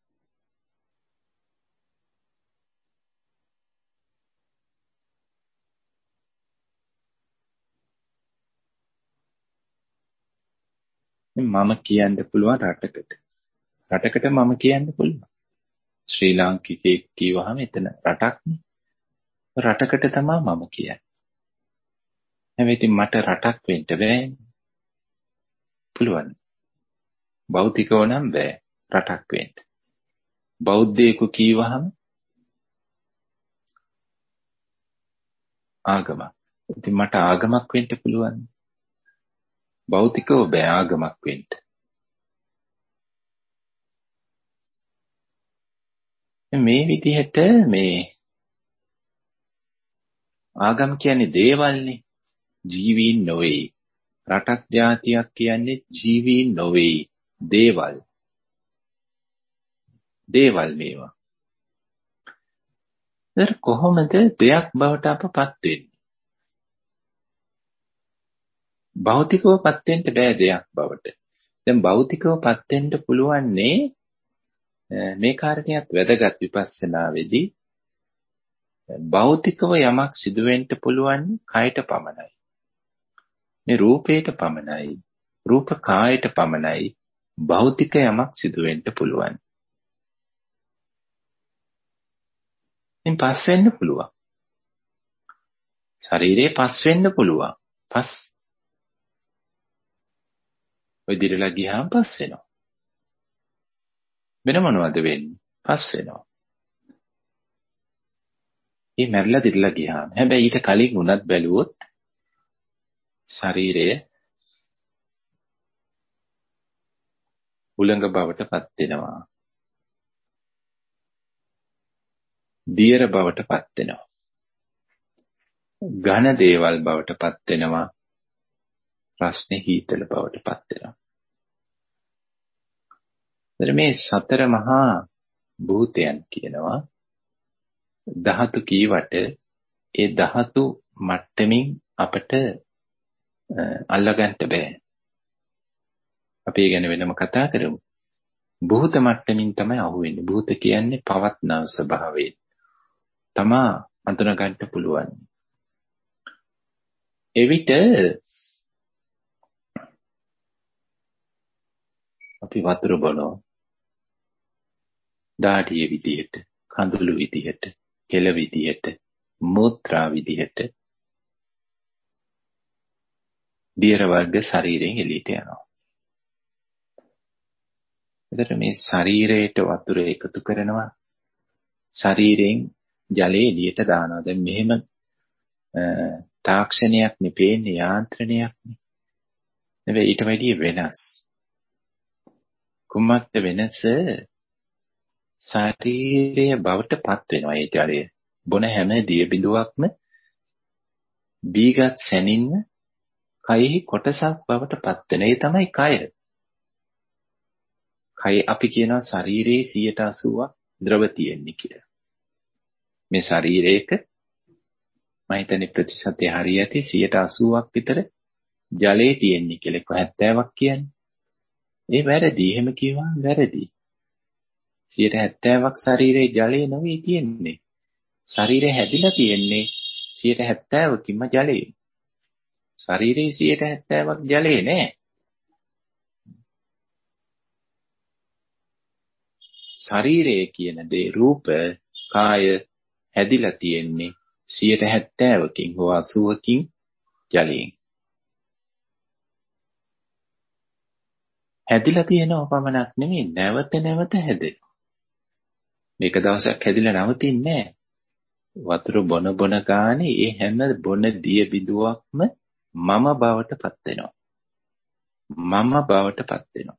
මම කියන්න පුළුවන් රටකට. රටකට මම කියන්න පුළුවන්. ශ්‍රී ලාංකිකයෙක් කියවහම එතන රටක්නේ. රටකට තමයි මම කියන්නේ. හැබැයි ඉතින් මට රටක් වෙන්න බෑනේ. පුළුවන්. භෞතිකව නම් බෑ රටක් වෙන්න. බෞද්ධයෙකු කියවහම ආගමක්. ඉතින් මට ආගමක් වෙන්න පුළුවන්. භෞතිකව බෑ ආගමක් වෙන්න. මේ විදිහට මේ ආගම් කියන්නේ දේවල්නේ. ජීවීන් නොවේ. රටක් ජාතියක් කියන්නේ ජීවීන් නොවේ. දේවල්. දේවල් මේවා. ඒතර කොහොමද දෙයක් බවට අපපත් වෙන්නේ? භෞතිකවපත් වෙන්න බෑ දෙයක් බවට. දැන් භෞතිකවපත් වෙන්න පුළුවන්නේ මේ කාරණියත් වැදගත් විපස්සනාවේදී භෞතිකව යමක් සිදු වෙන්න පුළුවන් කයට පමණයි. මේ රූපයට පමණයි. රූප කායට පමණයි භෞතික යමක් සිදු වෙන්න පුළුවන්. ඉතින් පස් වෙන්න පුළුවන්. ශරීරේ පස් වෙන්න පුළුවන්. පස් ඔය දිරලා ගියාම පස් වෙනවා. වෙන මොනවද වෙන්නේ? පස් වෙනවා. මේ මැරිලා දිරලා ගියාම. හැබැයි ඊට කලින් උනත් බැලුවොත් ශරීරය උලංග බවට පත් වෙනවා. දියර බවට පත් වෙනවා. ඝන දේවල් බවට පත් වෙනවා. රස්නේ හීතල බවට පත් වෙනවා. මේ සතර මහා භූතයන් කියනවා ධාතු කීවට ඒ ධාතු මට්ටමින් අපට අල්ලගන්න බෑ. අපි ඒ ගැන වෙනම කතා කරමු. භූත මට්ටමින් තමයි අහුවෙන්නේ. භූත කියන්නේ පවත්නා ස්වභාවය. තමා අඳුනගන්න පුළුවන්. එවිට අපි වතුර බොනවා. දාඩිය විදියට, කඳුළු විදියට, කෙල විදියට, මූත්‍රා විදියට දියර වර්ග ශරීරයෙන් එළියට යනවා. එතකොට මේ ශරීරයට වතුර එකතු කරනවා. ශරීරයෙන් ජලය එළියට දානවා. දැන් මෙහෙම තාක්ෂණයක් නෙපේන්නේ යාන්ත්‍රණයක් නේ. නෙවෙයි ඊට වැඩිය වෙනස්. කුමක්ද වෙනස? ශරීරය බවට පත් වෙනවා ඒ ජලය. බොන හැම දිය බිඳුවක්ම බීගත් සැනින්ම කයෙහි කොටසක් බවට පත් වෙන. ඒ තමයි කය. කය අපි කියනවා ශරීරයේ සියයට අසූවක් ද්‍රව තියෙන්නේ කියලා. මේ ශරීරයක මම හිතන්නේ ප්‍රතිශතය හරිය ඇති සියයට අසූවක් විතර ජලයේ තියෙන්නේ කියලා. එක්ක හැත්තෑවක් කියන්නේ. ඒ වැරදි. එහෙම කියවම වැරදි. සියයට හැත්තෑවක් ශරීරයේ ජලය නෙවෙයි තියෙන්නේ. ශරීරය හැදිලා තියෙන්නේ සියයට හැත්තෑවකින්ම ජලයෙන්. ශරීරයේ සියයට හැත්තෑවක් ජලය නෑ. ශරීරය කියන දේ රූප කාය හැදිලා තියෙන්නේ සියයට හැත්තෑවකින් හෝ අසූවකින් ජලයෙන්. හැදිලා තියෙනව පමණක් නෙමෙයි නැවත නැවත හැදෙනවා. මේක දවසක් හැදිලා නවතින්නේ නෑ. වතුර බොන බොන ගානේ ඒ හැම බොන දිය බිඳුවක්ම මම බවට පත් වෙනවා. මම බවට පත් වෙනවා.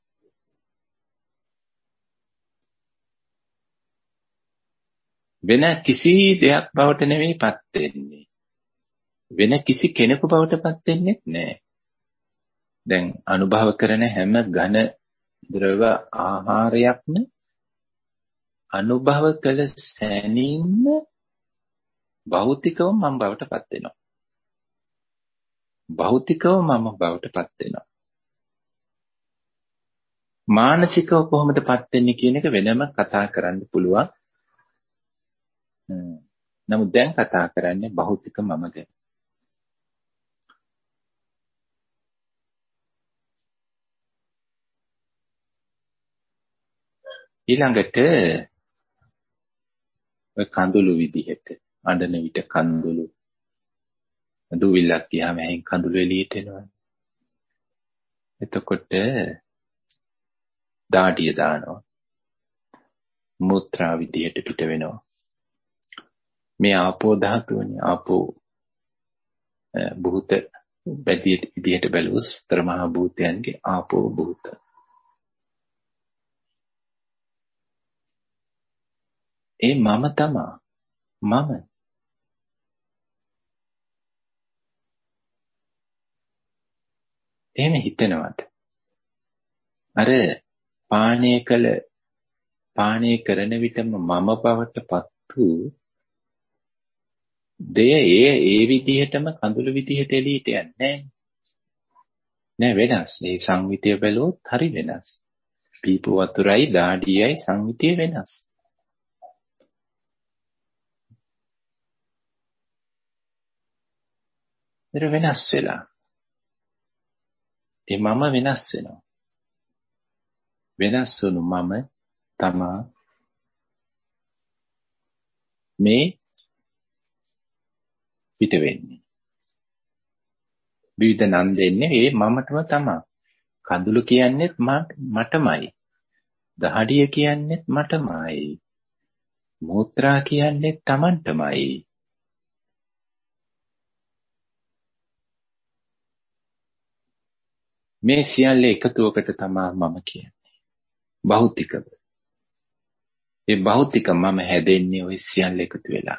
වෙන කිසි දෙයක් බවට නෙමෙයි පත් වෙන්නේ. වෙන කිසි කෙනෙකු බවට පත් වෙන්නේ නැහැ. දැන් අනුභව කරන හැම ඝන ද්‍රව ආහාරයක්ම අනුභව කළ සැනින්ම භෞතිකව මම බවට පත් වෙනවා. භෞතිකව මම බවට පත් වෙනවා. මානසිකව කොහොමද පත් වෙන්නේ කියන එක වෙනම කතා කරන්න පුළුවන්. නමුත් දැන් කතා කරන්නේ භෞතික මම ගැන. ඊළඟට ඔය කඳුළු විදිහට අඬන විට කඳුළු දුවිල්ලක් ගියාම ඇහෙන් කඳුළු එළියට එනවා. එතකොට දාඩිය දානවා. මුත්‍රා විදිහට පිට වෙනවා. මේ ආපෝ ධාතුවනේ ආපෝ භූත බැදියට විදිහට බැලුවොත් ත්‍රමහා භූතයන්ගේ ආපෝ භූත. ඒ මම තමා මම. එහෙම හිතනවාද? අර පානය කළ පානය කරන විටම මම බවට පත් වූ දෙය ඒ ඒ විදිහටම කඳුළු විදිහට එළියට යන්නේ නෑ වෙනස්. ඒ සංවිතය බැලුවොත් හරි වෙනස්. පීපු වතුරයි දාඩියයි සංවිතය වෙනස්. ඒක වෙනස් වෙලා. ඒ මම වෙනස් වෙනවා. වෙනස් වුණු මම තමා මේ පිට වෙන්නේ. විවිධ නම් දෙන්නේ ඒ මමටම තමා. කඳුළු කියන්නේත් මටමයි. දහඩිය කියන්නේත් මටමයි. මූත්‍රා කියන්නේත් Tamanටමයි. මේ සියල්ල එකතුවකට තමා මම කියන්නේ. භෞතිකව. ඒ භෞතික මම හැදෙන්නේ ওই සියල්ල එකතු වෙලා.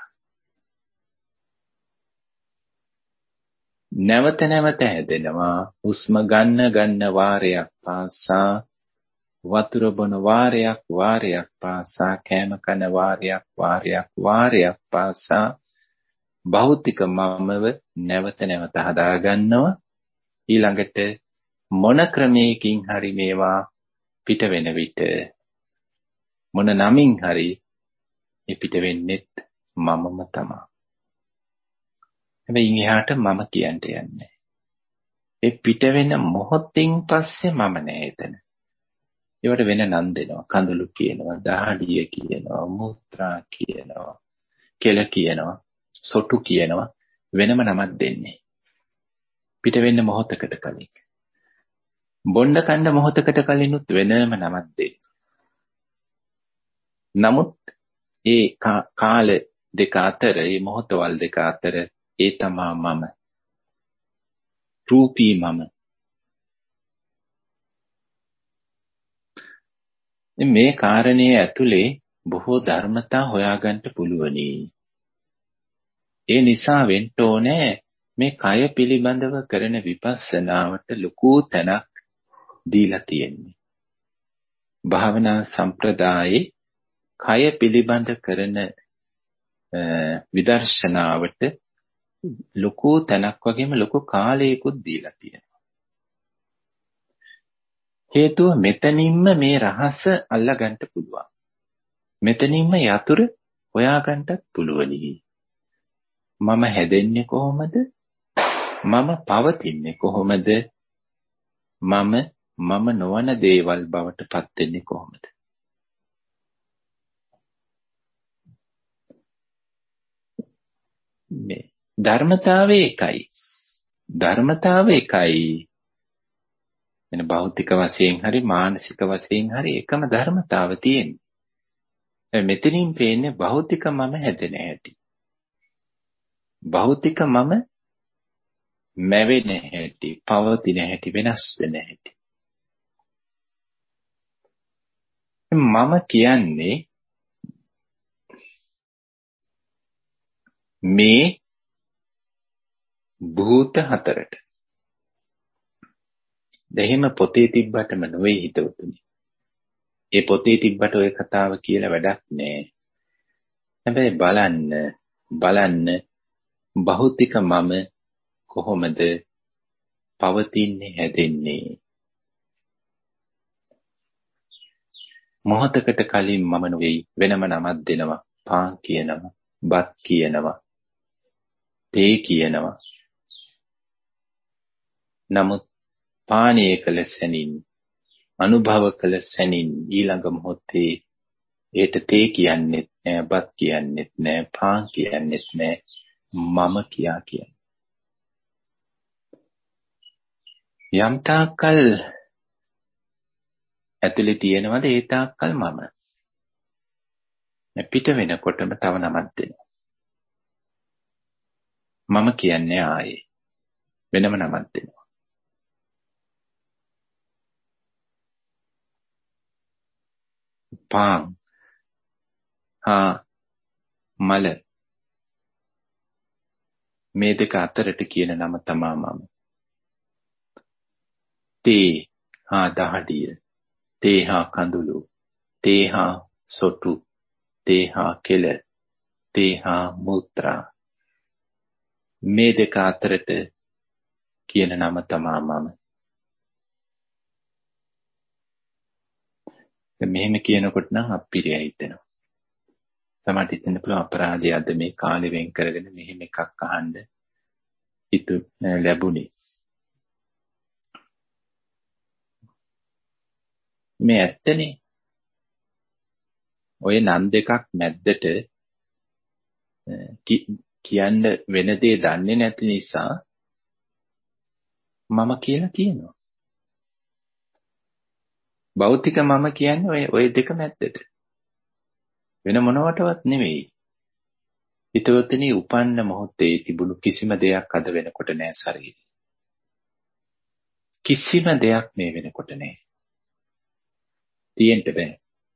නැවත නැවත හැදෙනවා. හුස්ම ගන්න ගන්න වාරයක් පාසා, වතුර බොන වාරයක් වාරයක් පාසා, කෑම කන වාරයක් වාරයක් වාරයක් පාසා භෞතික මමව නැවත නැවත හදා ගන්නවා. ඊළඟට මොන ක්‍රමයකින් හරි මේවා පිට වෙන විට මොන නමින් හරි ඒ පිට වෙන්නෙත් මමම තමයි. හැබැයි එහාට මම කියන්න යන්නේ. ඒ පිට වෙන මොහොතින් පස්සේ මම නෑ එතන. ඒවට වෙන නම් දෙනවා. කඳුළු කියනවා, දහඩිය කියනවා, මුත්‍රා කියනවා, කෙල කියනවා, සොටු කියනවා, වෙනම නමක් දෙන්නේ. පිට වෙන්න මොහොතකට කලින්. බොණ්ඩ කන්න මොහොතකට කලිනුත් වෙනම නමක් දෙන්නේ. නමුත් ඒ කාල දෙක අතර, ඒ මොහොතවල් දෙක අතර ඒ තමා මම. රූපී මම. මේ කාරණේ ඇතුලේ බොහෝ ධර්මතා හොයාගන්න පුළුවනි. ඒ නිසා වෙන්න ඕනේ මේ කය පිළිබඳව කරන විපස්සනාවට ලොකු තැනක් දීලා තියෙන්නේ. භාවනා සම්ප්‍රදායේ කය පිළිබඳ කරන විදර්ශනාවට ලොකු තැනක් වගේම ලොකු කාලයකුත් දීලා තියෙනවා. හේතුව මෙතනින්ම මේ රහස අල්ලගන්න පුළුවන්. මෙතනින්ම යතුරු හොයාගන්නත් පුළුවනි. මම හැදෙන්නේ කොහොමද? මම පවතින්නේ කොහොමද? මම මම නොවන දේවල් බවට පත් වෙන්නේ කොහොමද? මේ ධර්මතාවය එකයි. ධර්මතාවය එකයි. එන භෞතික වශයෙන් හරි මානසික වශයෙන් හරි එකම ධර්මතාව තියෙන්නේ. මෙතනින් පේන්නේ භෞතික මම හැදෙන හැටි. භෞතික මම මැවෙන හැටි, පවතින හැටි, වෙනස් වෙන හැටි. මම කියන්නේ මේ භූත හතරට. දෙහිම පොතේ තිබ්බටම නෙවෙයි හිතවතුනි. ඒ පොතේ තිබ්බට ඔය කතාව කියලා වැඩක් නෑ. හැබැයි බලන්න බලන්න භෞතික මම කොහොමද පවතින්නේ හැදෙන්නේ? මොහොතකට කලින් මම නෙවෙයි වෙනම නමක් දෙනවා. පාන් කියනවා, බත් කියනවා, තේ කියනවා. නමුත් පානය කළ සැනින්, අනුභව කළ සැනින් ඊළඟ මොහොතේ ඒට තේ කියන්නෙත් නෑ, බත් කියන්නෙත් නෑ, පාන් කියන්නෙත් නෑ, මම කියා කියන්නේ. යම් තාක්කල් ඇතුලේ තියෙනවද ඒ තාක්කල් මම. පිට වෙනකොටම තව නමක් දෙනවා. මම කියන්නේ ආයේ වෙනම නමක් දෙනවා. පාන් හා මල මේ දෙක අතරට කියන නම තමා මම. තේ හා දහඩිය, තේ හා කඳුළු, තේ හා සොටු, තේ හා කෙල, තේ හා මුත්‍රා මේ දෙක අතරට කියන නම තමා මම. මෙහෙම කියනකොට නම් අපිරිය හිතෙනවා. සමහරට හිතෙන්න පුළුවන් අපරාධය අද මේ කාලෙ වෙන් කරගෙන මෙහෙම එකක් අහන්න හිතු ලැබුණේ. මේ ඇත්තනේ. ඔය නම් දෙකක් මැද්දට කියන්න වෙන දේ දන්නේ නැති නිසා මම කියලා කියනවා. භෞතික මම කියන්නේ ඔය ඔය දෙක මැද්දට. වෙන මොනවටවත් නෙවෙයි. හිතවතුනි උපන්න මොහොතේ තිබුණු කිසිම දෙයක් අද වෙනකොට නෑ ශරීරේ. කිසිම දෙයක් මේ වෙනකොට නෑ. තියෙන්න බෑ.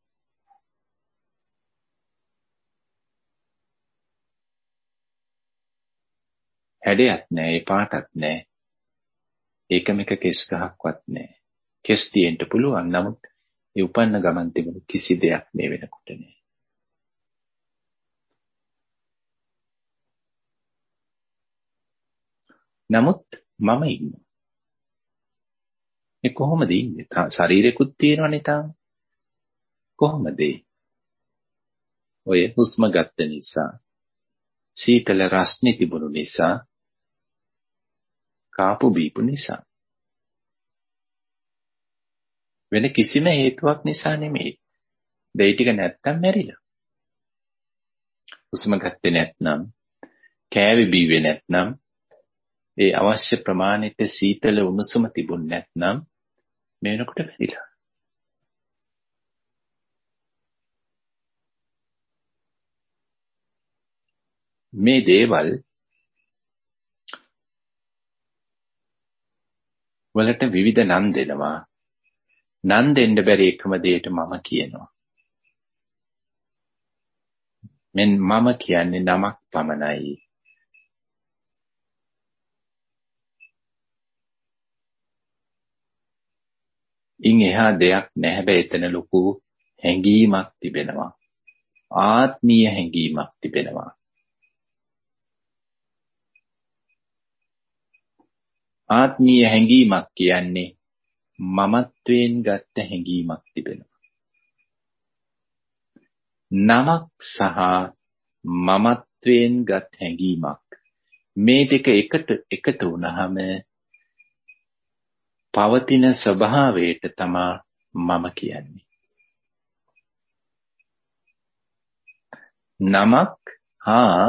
හැඩයක් නෑ, ඒ පාටක් නෑ. ඒකම එක කෙස් ගහක්වත් නෑ. කෙස් තියෙන්න පුළුවන්. නමුත් ඒ උපන්න ගමන් තිබුණු කිසි දෙයක් මේ වෙනකොට නෑ. නමුත් මම ඉන්නවා. ඒ කොහොමද ඉන්නේ? ශරීරෙකුත් තියෙනවනේ තාම. කොහොමද? ඔය හුස්ම ගත්ත නිසා, සීතල රස්නේ තිබුණු නිසා, කාපු බීපු නිසා. වෙන කිසිම හේතුවක් නිසා නෙමෙයි. දෙයි ටික නැත්තම් මැරිලා. හුස්ම ගත්තේ නැත්නම්, කෑවේ බීවේ නැත්නම්, ඒ අවශ්‍ය ප්‍රමාණයට සීතල උණුසුම තිබුණ නැත්නම් මේ වෙනකොට මැරිලා. මේ දේවල් වලට විවිධ නම් දෙනවා. නම් දෙන්න බැරි එකම දෙයට මම කියනවා. මෙන් මම කියන්නේ නමක් පමණයි. ඉන් එහා දෙයක් නැහැ. හැබැයි එතන ලොකු හැඟීමක් තිබෙනවා. ආත්මීය හැඟීමක් තිබෙනවා. ආත්මීය හැඟීමක් කියන්නේ මමත්වයෙන් ගත්ත හැඟීමක් තිබෙනවා. නමක් සහ මමත්වයෙන් ගත් හැඟීමක්. මේ දෙක එකට එකතු වුණාම පවතින ස්වභාවයට තමයි මම කියන්නේ. නමක් හා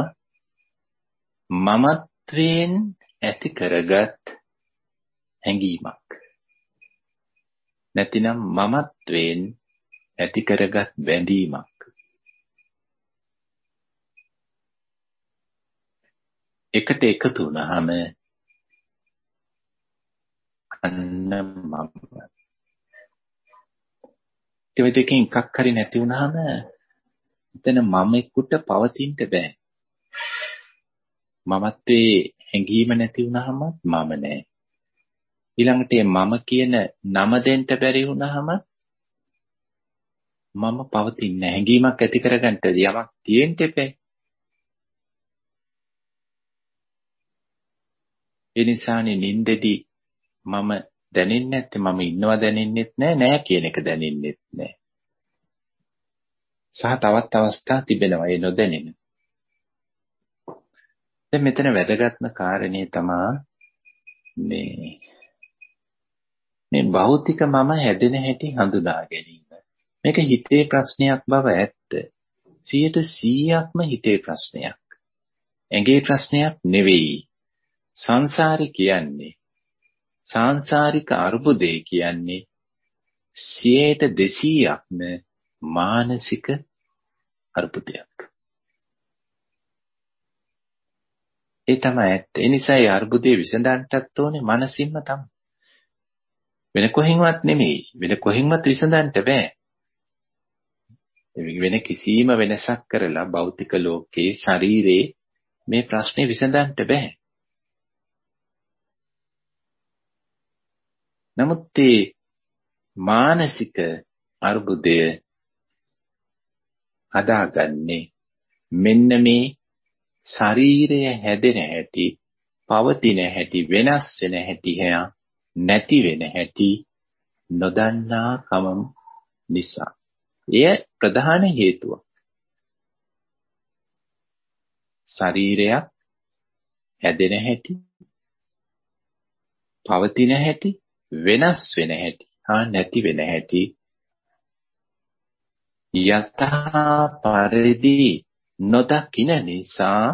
මමත්වයෙන් ඇති කරගත් හැඟීමක්. නැතිනම් මමත්වයෙන් ඇති කරගත් බැඳීමක්. එකට එකතු වුණාම අන්න මම. ඒ දෙකෙන් එකක් හරි නැති වුණාම එතන මමෙකුට පවතින්න බෑ. මමත්වයේ හැඟීම නැති වුණාම මම නෑ. ඊළඟට මම කියන නම දෙන්න බැරි වුණාම මම පවතින්නේ නැහැ. හැඟීමක් ඇති කරගන්න යමක් තියෙන්න එපේ. ඒ නිසානේ නින්දෙදි මම දැනෙන්නේ නැත්තේ, මම ඉන්නවා දැනෙන්නෙත් නැහැ, නෑ කියන එක දැනෙන්නෙත් නැහැ. සහ තවත් අවස්ථා තිබෙනවා ඒ නොදැනෙන. දැන් මෙතන වැදගත්ම කාරණේ තමයි මේ මේ භෞතික මම හැදෙන හැටි හඳුනා ගැනීම. මේක හිතේ ප්‍රශ්නයක් බව ඇත්ත. සියයට සීයක්ම හිතේ ප්‍රශ්නයක්. ඇඟේ ප්‍රශ්නයක් නෙවෙයි. සංසාරي කියන්නේ සංසාරික අරුබුදේ කියන්නේ සියයට දෙසීයක්ම මානසික අරුබුදයක්. ඒ තමයි ඇත්ත. ඒ නිසා ඒ අරුබුදේ විසඳන්නටත් ඕනේ මනසින්ම තමයි. වෙන කොහෙන්වත් නෙමෙයි. වෙන කොහෙන්වත් විසඳන්න බෑ. වෙන කිසිම වෙනසක් කරලා භෞතික ලෝකයේ ශරීරේ මේ ප්‍රශ්නේ විසඳන්න බෑ. නමුත් මේ මානසික අරුබුදය හදාගන්නේ මෙන්න මේ ශරීරය හැදෙන හැටි, පවතින හැටි, වෙනස් වෙන හැටි, හැා නැති වෙන හැටි නොදන්නා කම නිසා. එය ප්‍රධාන හේතුව. ශරීරයක් හැදෙන හැටි, පවතින හැටි, වෙනස් වෙන හැටි, හා නැති වෙන හැටි යථා පරිදි නොදකින නිසා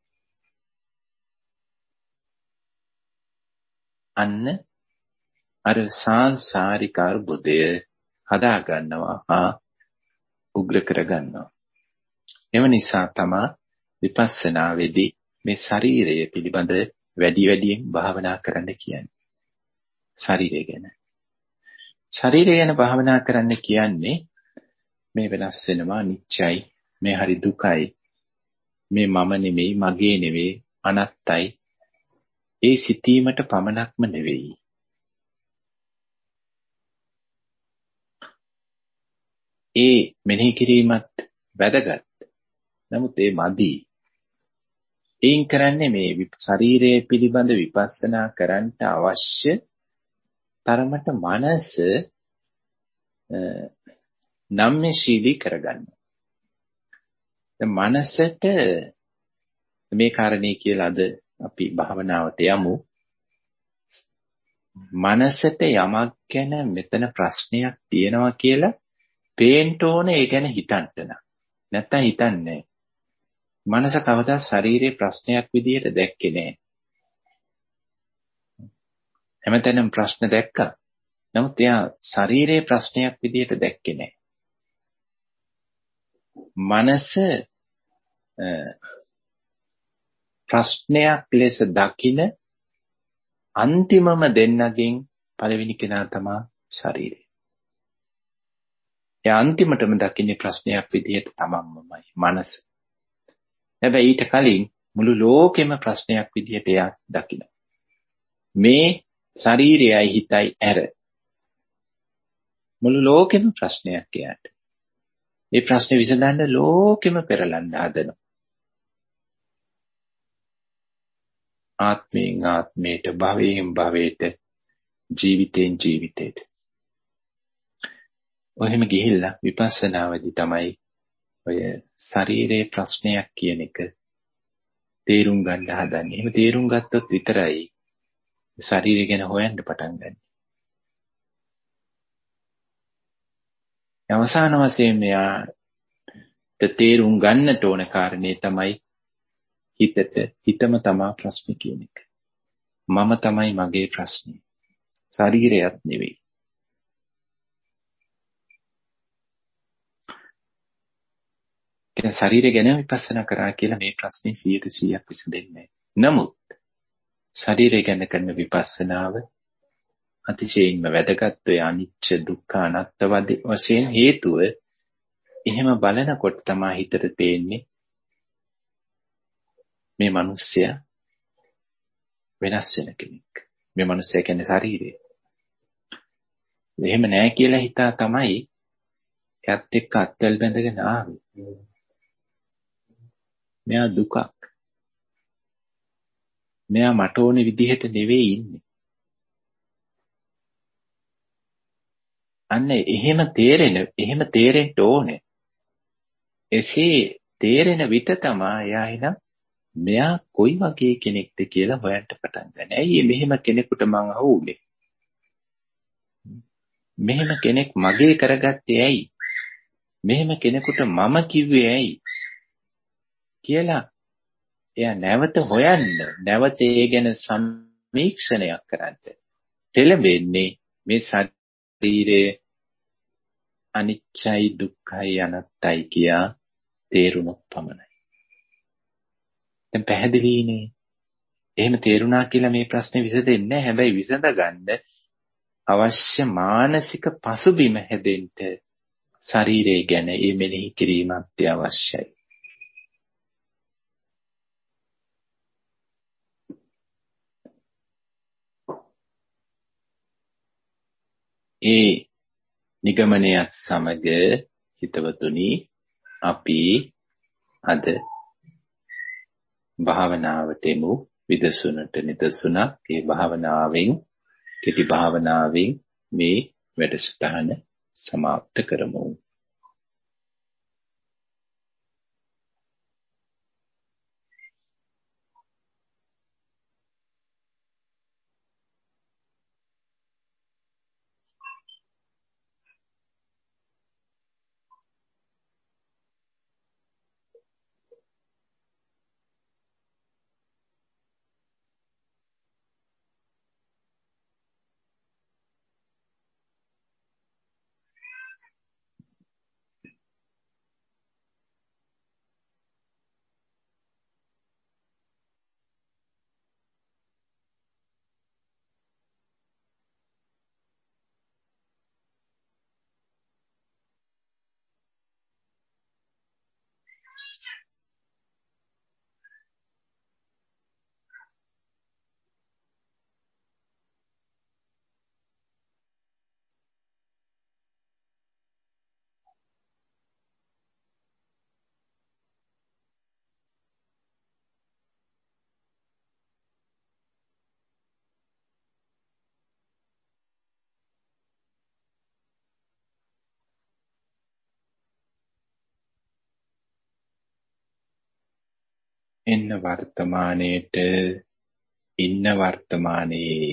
අන්න අර සංසාරික අරුබුදය හදා ගන්නවා හා උග්‍ර කර ගන්නවා. එම නිසා තමයි විපස්සනාවේදී මේ ශරීරය පිළිබඳ වැඩි වැඩියෙන් භාවනා කරන්න කියන්නේ. ශරීරය ගැන. ශරීරය ගැන භාවනා කරන්න කියන්නේ මේ වෙනස් වෙනවා, නිත්‍යයි, මේ හරි දුකයි, මේ මම නෙමෙයි, මගේ නෙමෙයි, අනත්තයි. ඒ සිතීමට පමණක්ම නෙවෙයි. ඒ මෙනෙහි කිරීමත් වැදගත්. නමුත් ඒ මදි. ඒන් කරන්නේ මේ ශරීරය පිළිබඳ විපස්සනා කරන්න අවශ්‍ය තරමට මනස නම්‍යශීලී කරගන්න. දැන් මනසට මේ කාරණේ කියලා අද අපි භාවනාවට යමු. මනසට යමක් ගැන මෙතන ප්‍රශ්නයක් තියෙනවා කියලා පේන්න ඕනේ, ඒ ගැන හිතන්න නම්. නැත්තම් හිතන්නේ. මනස කවදා ශරීරේ ප්‍රශ්නයක් විදියට දැක්කේ නැහැ. හැමතැනම ප්‍රශ්න දැක්කා. නමුත් එයා ශරීරේ ප්‍රශ්නයක් විදියට දැක්කේ නැහැ. මනස ප්‍රශ්නයක් ලෙස දකින අන්තිමම දෙන්නගෙන් පළවෙනි කෙනා තමයි ශරීරය. ඒ අන්තිමටම දකින්නේ ප්‍රශ්නයක් විදියට තමන්මමයි, මනස. හැබැයි ඊට කලින් මුළු ලෝකෙම ප්‍රශ්නයක් විදියට එයා දකිනවා. මේ ශරීරයයි හිතයි ඇර මුළු ලෝකෙම ප්‍රශ්නයක් එයාට. මේ ප්‍රශ්නේ විසඳන්න ලෝකෙම පෙරලන්න හදනවා. ආත්මයෙන් ආත්මයට, භවයෙන් භවයට, ජීවිතයෙන් ජීවිතයට. ඔහෙම ගිහිල්ලා විපස්සනාවේදී තමයි ඔය ශරීරයේ ප්‍රශ්නයක් කියන එක තේරුම් ගන්න හදන්නේ. එහෙම තේරුම් ගත්තොත් විතරයි ශරීරය ගැන හොයන්න පටන් ගන්න. අවසාන වශයෙන් මෙයාට තේරුම් ගන්නට ඕන කාරණේ තමයි හිතට හිතම තමා ප්‍රශ්නේ කියන එක. මම තමයි මගේ ප්‍රශ්නේ. ශරීරයත් නෙවෙයි. ඒ ශරීරය ගැන විපස්සනා කරා කියලා මේ ප්‍රශ්නේ සියයට සීයක් විසඳෙන්නේ නැහැ. නමුත් ශරීරය ගැන කරන විපස්සනාව අතිශයින්ම වැදගත්. ඔය අනිච්ච දුක්ඛ අනාත්ම වශයෙන් හේතුව එහෙම බලනකොට තමයි හිතට පේන්නේ මේ මිනිස්සයා වෙනස් වෙන කෙනෙක්. මේ මිනිස්සයා කියන්නේ ශරීරය. එහෙම නැහැ කියලා හිතා තමයි එයත් එක්ක අත්වල බැඳගෙන ආවේ. මෙයා දුකක්. මෙයා මට ඕනේ විදිහට නෙවෙයි ඉන්නේ. අන්න එහෙම තේරෙන, එහෙම තේරෙන්න ඕනේ. එසේ තේරෙන විට තමයි එයා එනම් මෙයා කොයි වගේ කෙනෙක්ද කියලා හොයන්න පටන් ගන්න. ඇයි මෙහෙම කෙනෙකුට මං අහුුනේ? මෙහෙම කෙනෙක් මගේ කරගත්තේ ඇයි? මෙහෙම කෙනෙකුට මම කිව්වේ ඇයි? කියලා එයා නැවත හොයන්න, නැවත ඒ ගැන සමීක්ෂණයක් කරන්න. පෙළඹෙන්නේ මේ ශරීරයේ අනිච්චයි දුක්ඛයි අනාත්තයි කියා තේරුණොත් පමණයි. දැන් පැහැදිලිනේ. එහෙම තේරුණා කියලා මේ ප්‍රශ්නේ විසඳෙන්නේ නැහැ. හැබැයි විසඳ ගන්න අවශ්‍ය මානසික පසුබිම හැදෙන්න ශරීරය ගැන ඒ මෙනෙහි කිරීම අත්‍යවශ්‍යයි. ඒ නිගමනයත් සමග හිතවතුනි අපි අද භාවනාවට එමු. විදසුනට නිදසුනක්. ඒ භාවනාවෙන් කෙටි භාවනාවෙන් මේ වැඩසටහන සමාප්ත කරමු. එන්න වර්තමානයේට, ඉන්න වර්තමානයේ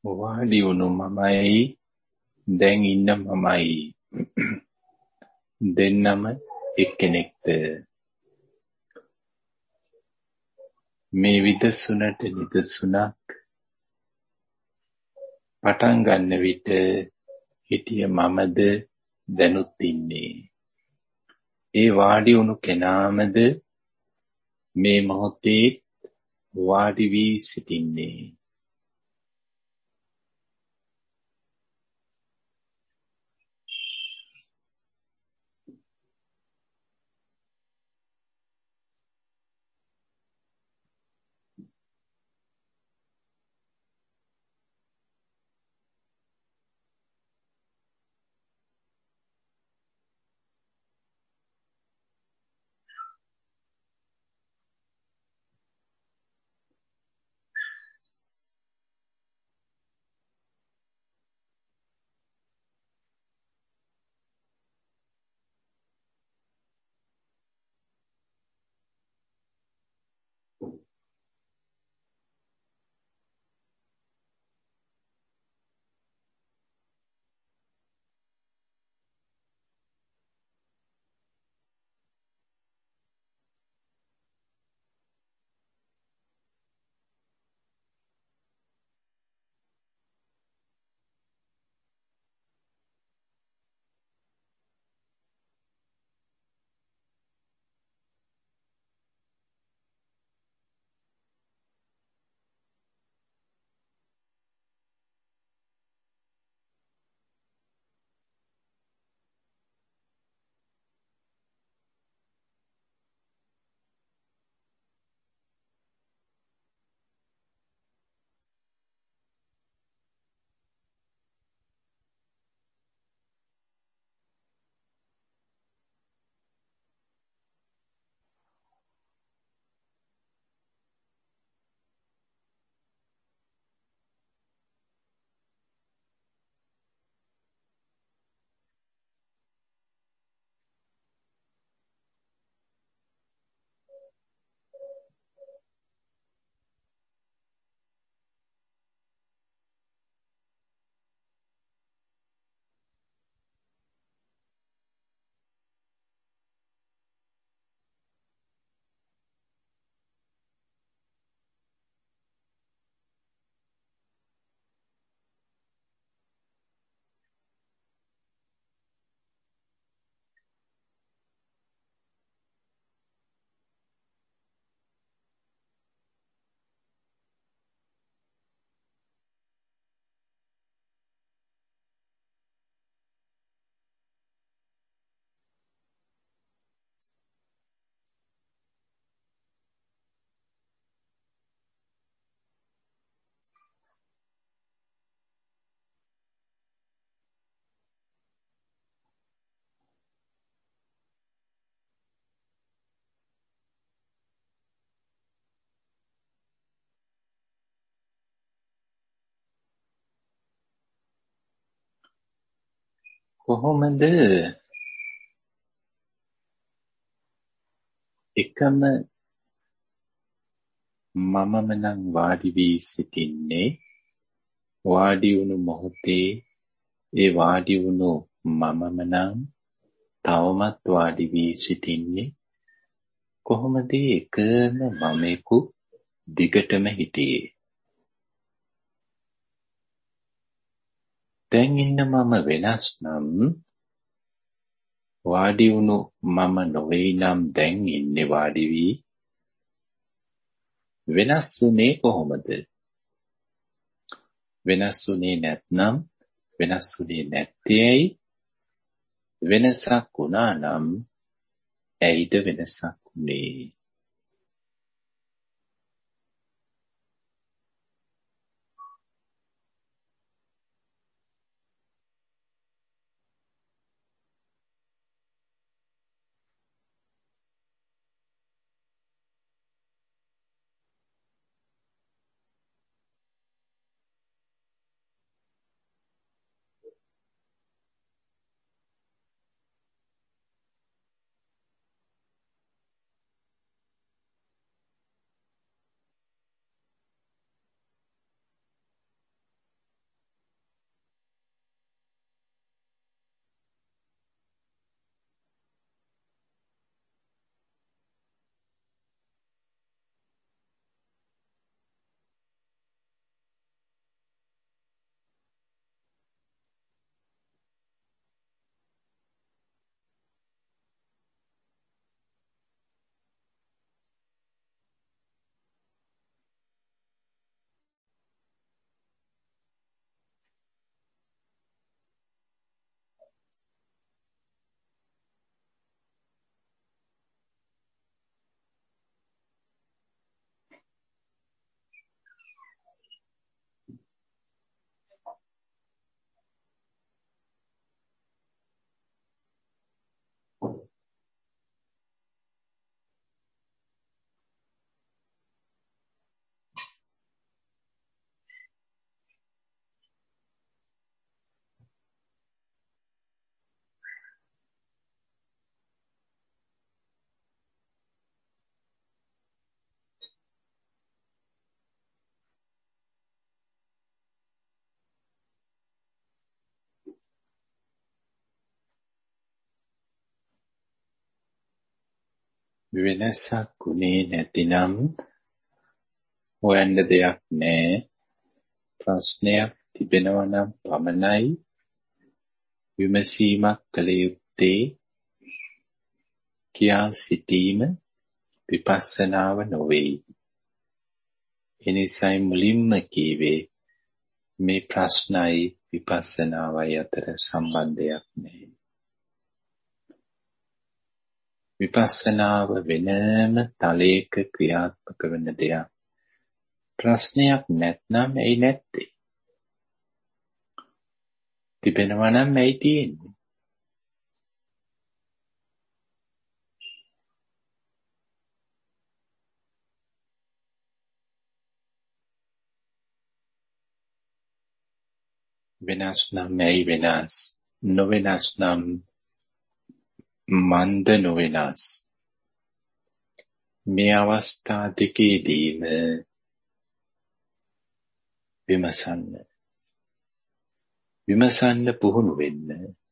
වාඩි වුණු මමයි දැන් ඉන්න මමයි දෙන්නම එක්කෙනෙක්ද? මේ විදසුනට නිදසුනක් පටන් ගන්න විට හිටිය මමද දැනුත් ඉන්නේ. ඒ වාඩි වුණු කෙනාමද මේ මොහොතේ වාඩි වී සිටින්නේ. කොහොමද එකම මමම නම් වාඩි වී සිටින්නේ? වාඩි වුණු මොහොතේ ඒ වාඩි වුණු මමම නම් තවමත් වාඩි වී සිටින්නේ? කොහොමද එකම මමෙකු දිගටම හිටියේ? දැන් ඉන්න මම වෙනස් නම් වාඩි වුණු මම නොවේ නම් දැන් ඉන්නේ වාඩි වී. වෙනස් වුණේ කොහොමද? වෙනස් වුණේ නැත්නම් වෙනස් වුණේ නැත්තේ ඇයි? වෙනසක් වුණා නම් ඇයිද වෙනසක් වුණේ? වෙනසක් උනේ නැතිනම් හොයන්න දෙයක් නෑ. ප්‍රශ්නයක් තිබෙනවා නම් පමණයි විමසීමක් කළ යුත්තේ කියා සිටීම විපස්සනාව නොවේ. එනිසයි මුලින්ම කීවේ මේ ප්‍රශ්නයි විපස්සනාවයි අතර සම්බන්ධයක් නැහැ. විපස්සනාව වෙනම තලයක ක්‍රියාත්මක වෙන දෙයක්. ප්‍රශ්නයක් නැත්නම් ඇයි නැත්තේ? තිබෙනවා නම් ඇයි තියෙන්නේ? වෙනස් නම් ඇයි වෙනස්? නොවෙනස් නම් මන්ද නොවෙනස්. මේ අවස්ථා දෙකේදීම විමසන්න. විමසන්න පුහුණු වෙන්න.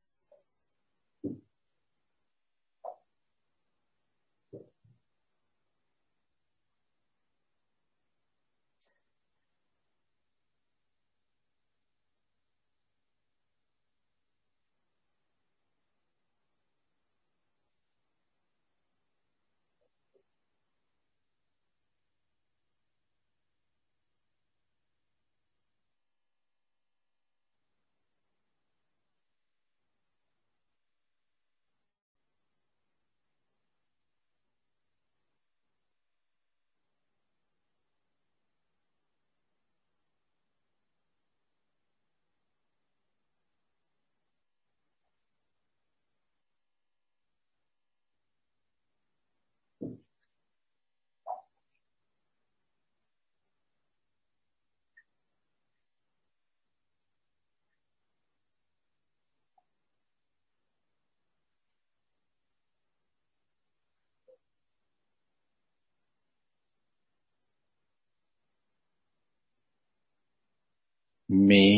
මේ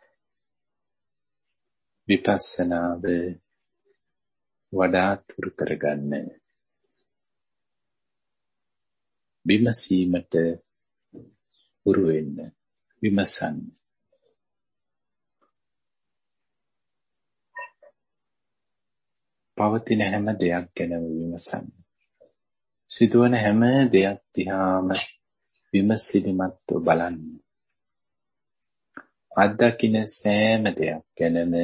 විපස්සනාව වඩා තුරු කරගන්න විමසීමට උරු වෙන්න. විමසන්න. පවතින හැම දෙයක් ගැනම විමසන්න. සිදුවන හැම දෙයක් දිහාම විමසිලිමත්ව බලන්න. අත්දකින සෑම දෙයක් ගැනම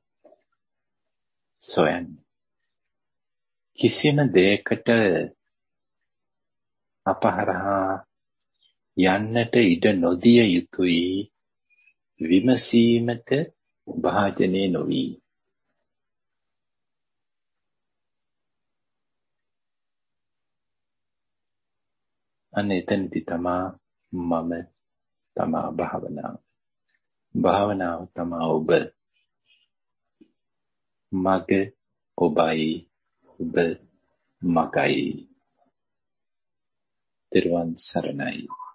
සොයන්න. කිසිම දෙයකට අපහරහා යන්නට ඉඩ නොදිය යුතුයි. විමසීමට භාජනය නොවී. අන්න එතනදි තමා මම තමා භාවනාව. භාවනාව තමා ඔබ. මග ඔබයි. ඔබ මගයි. තෙරුවන් සරණයි.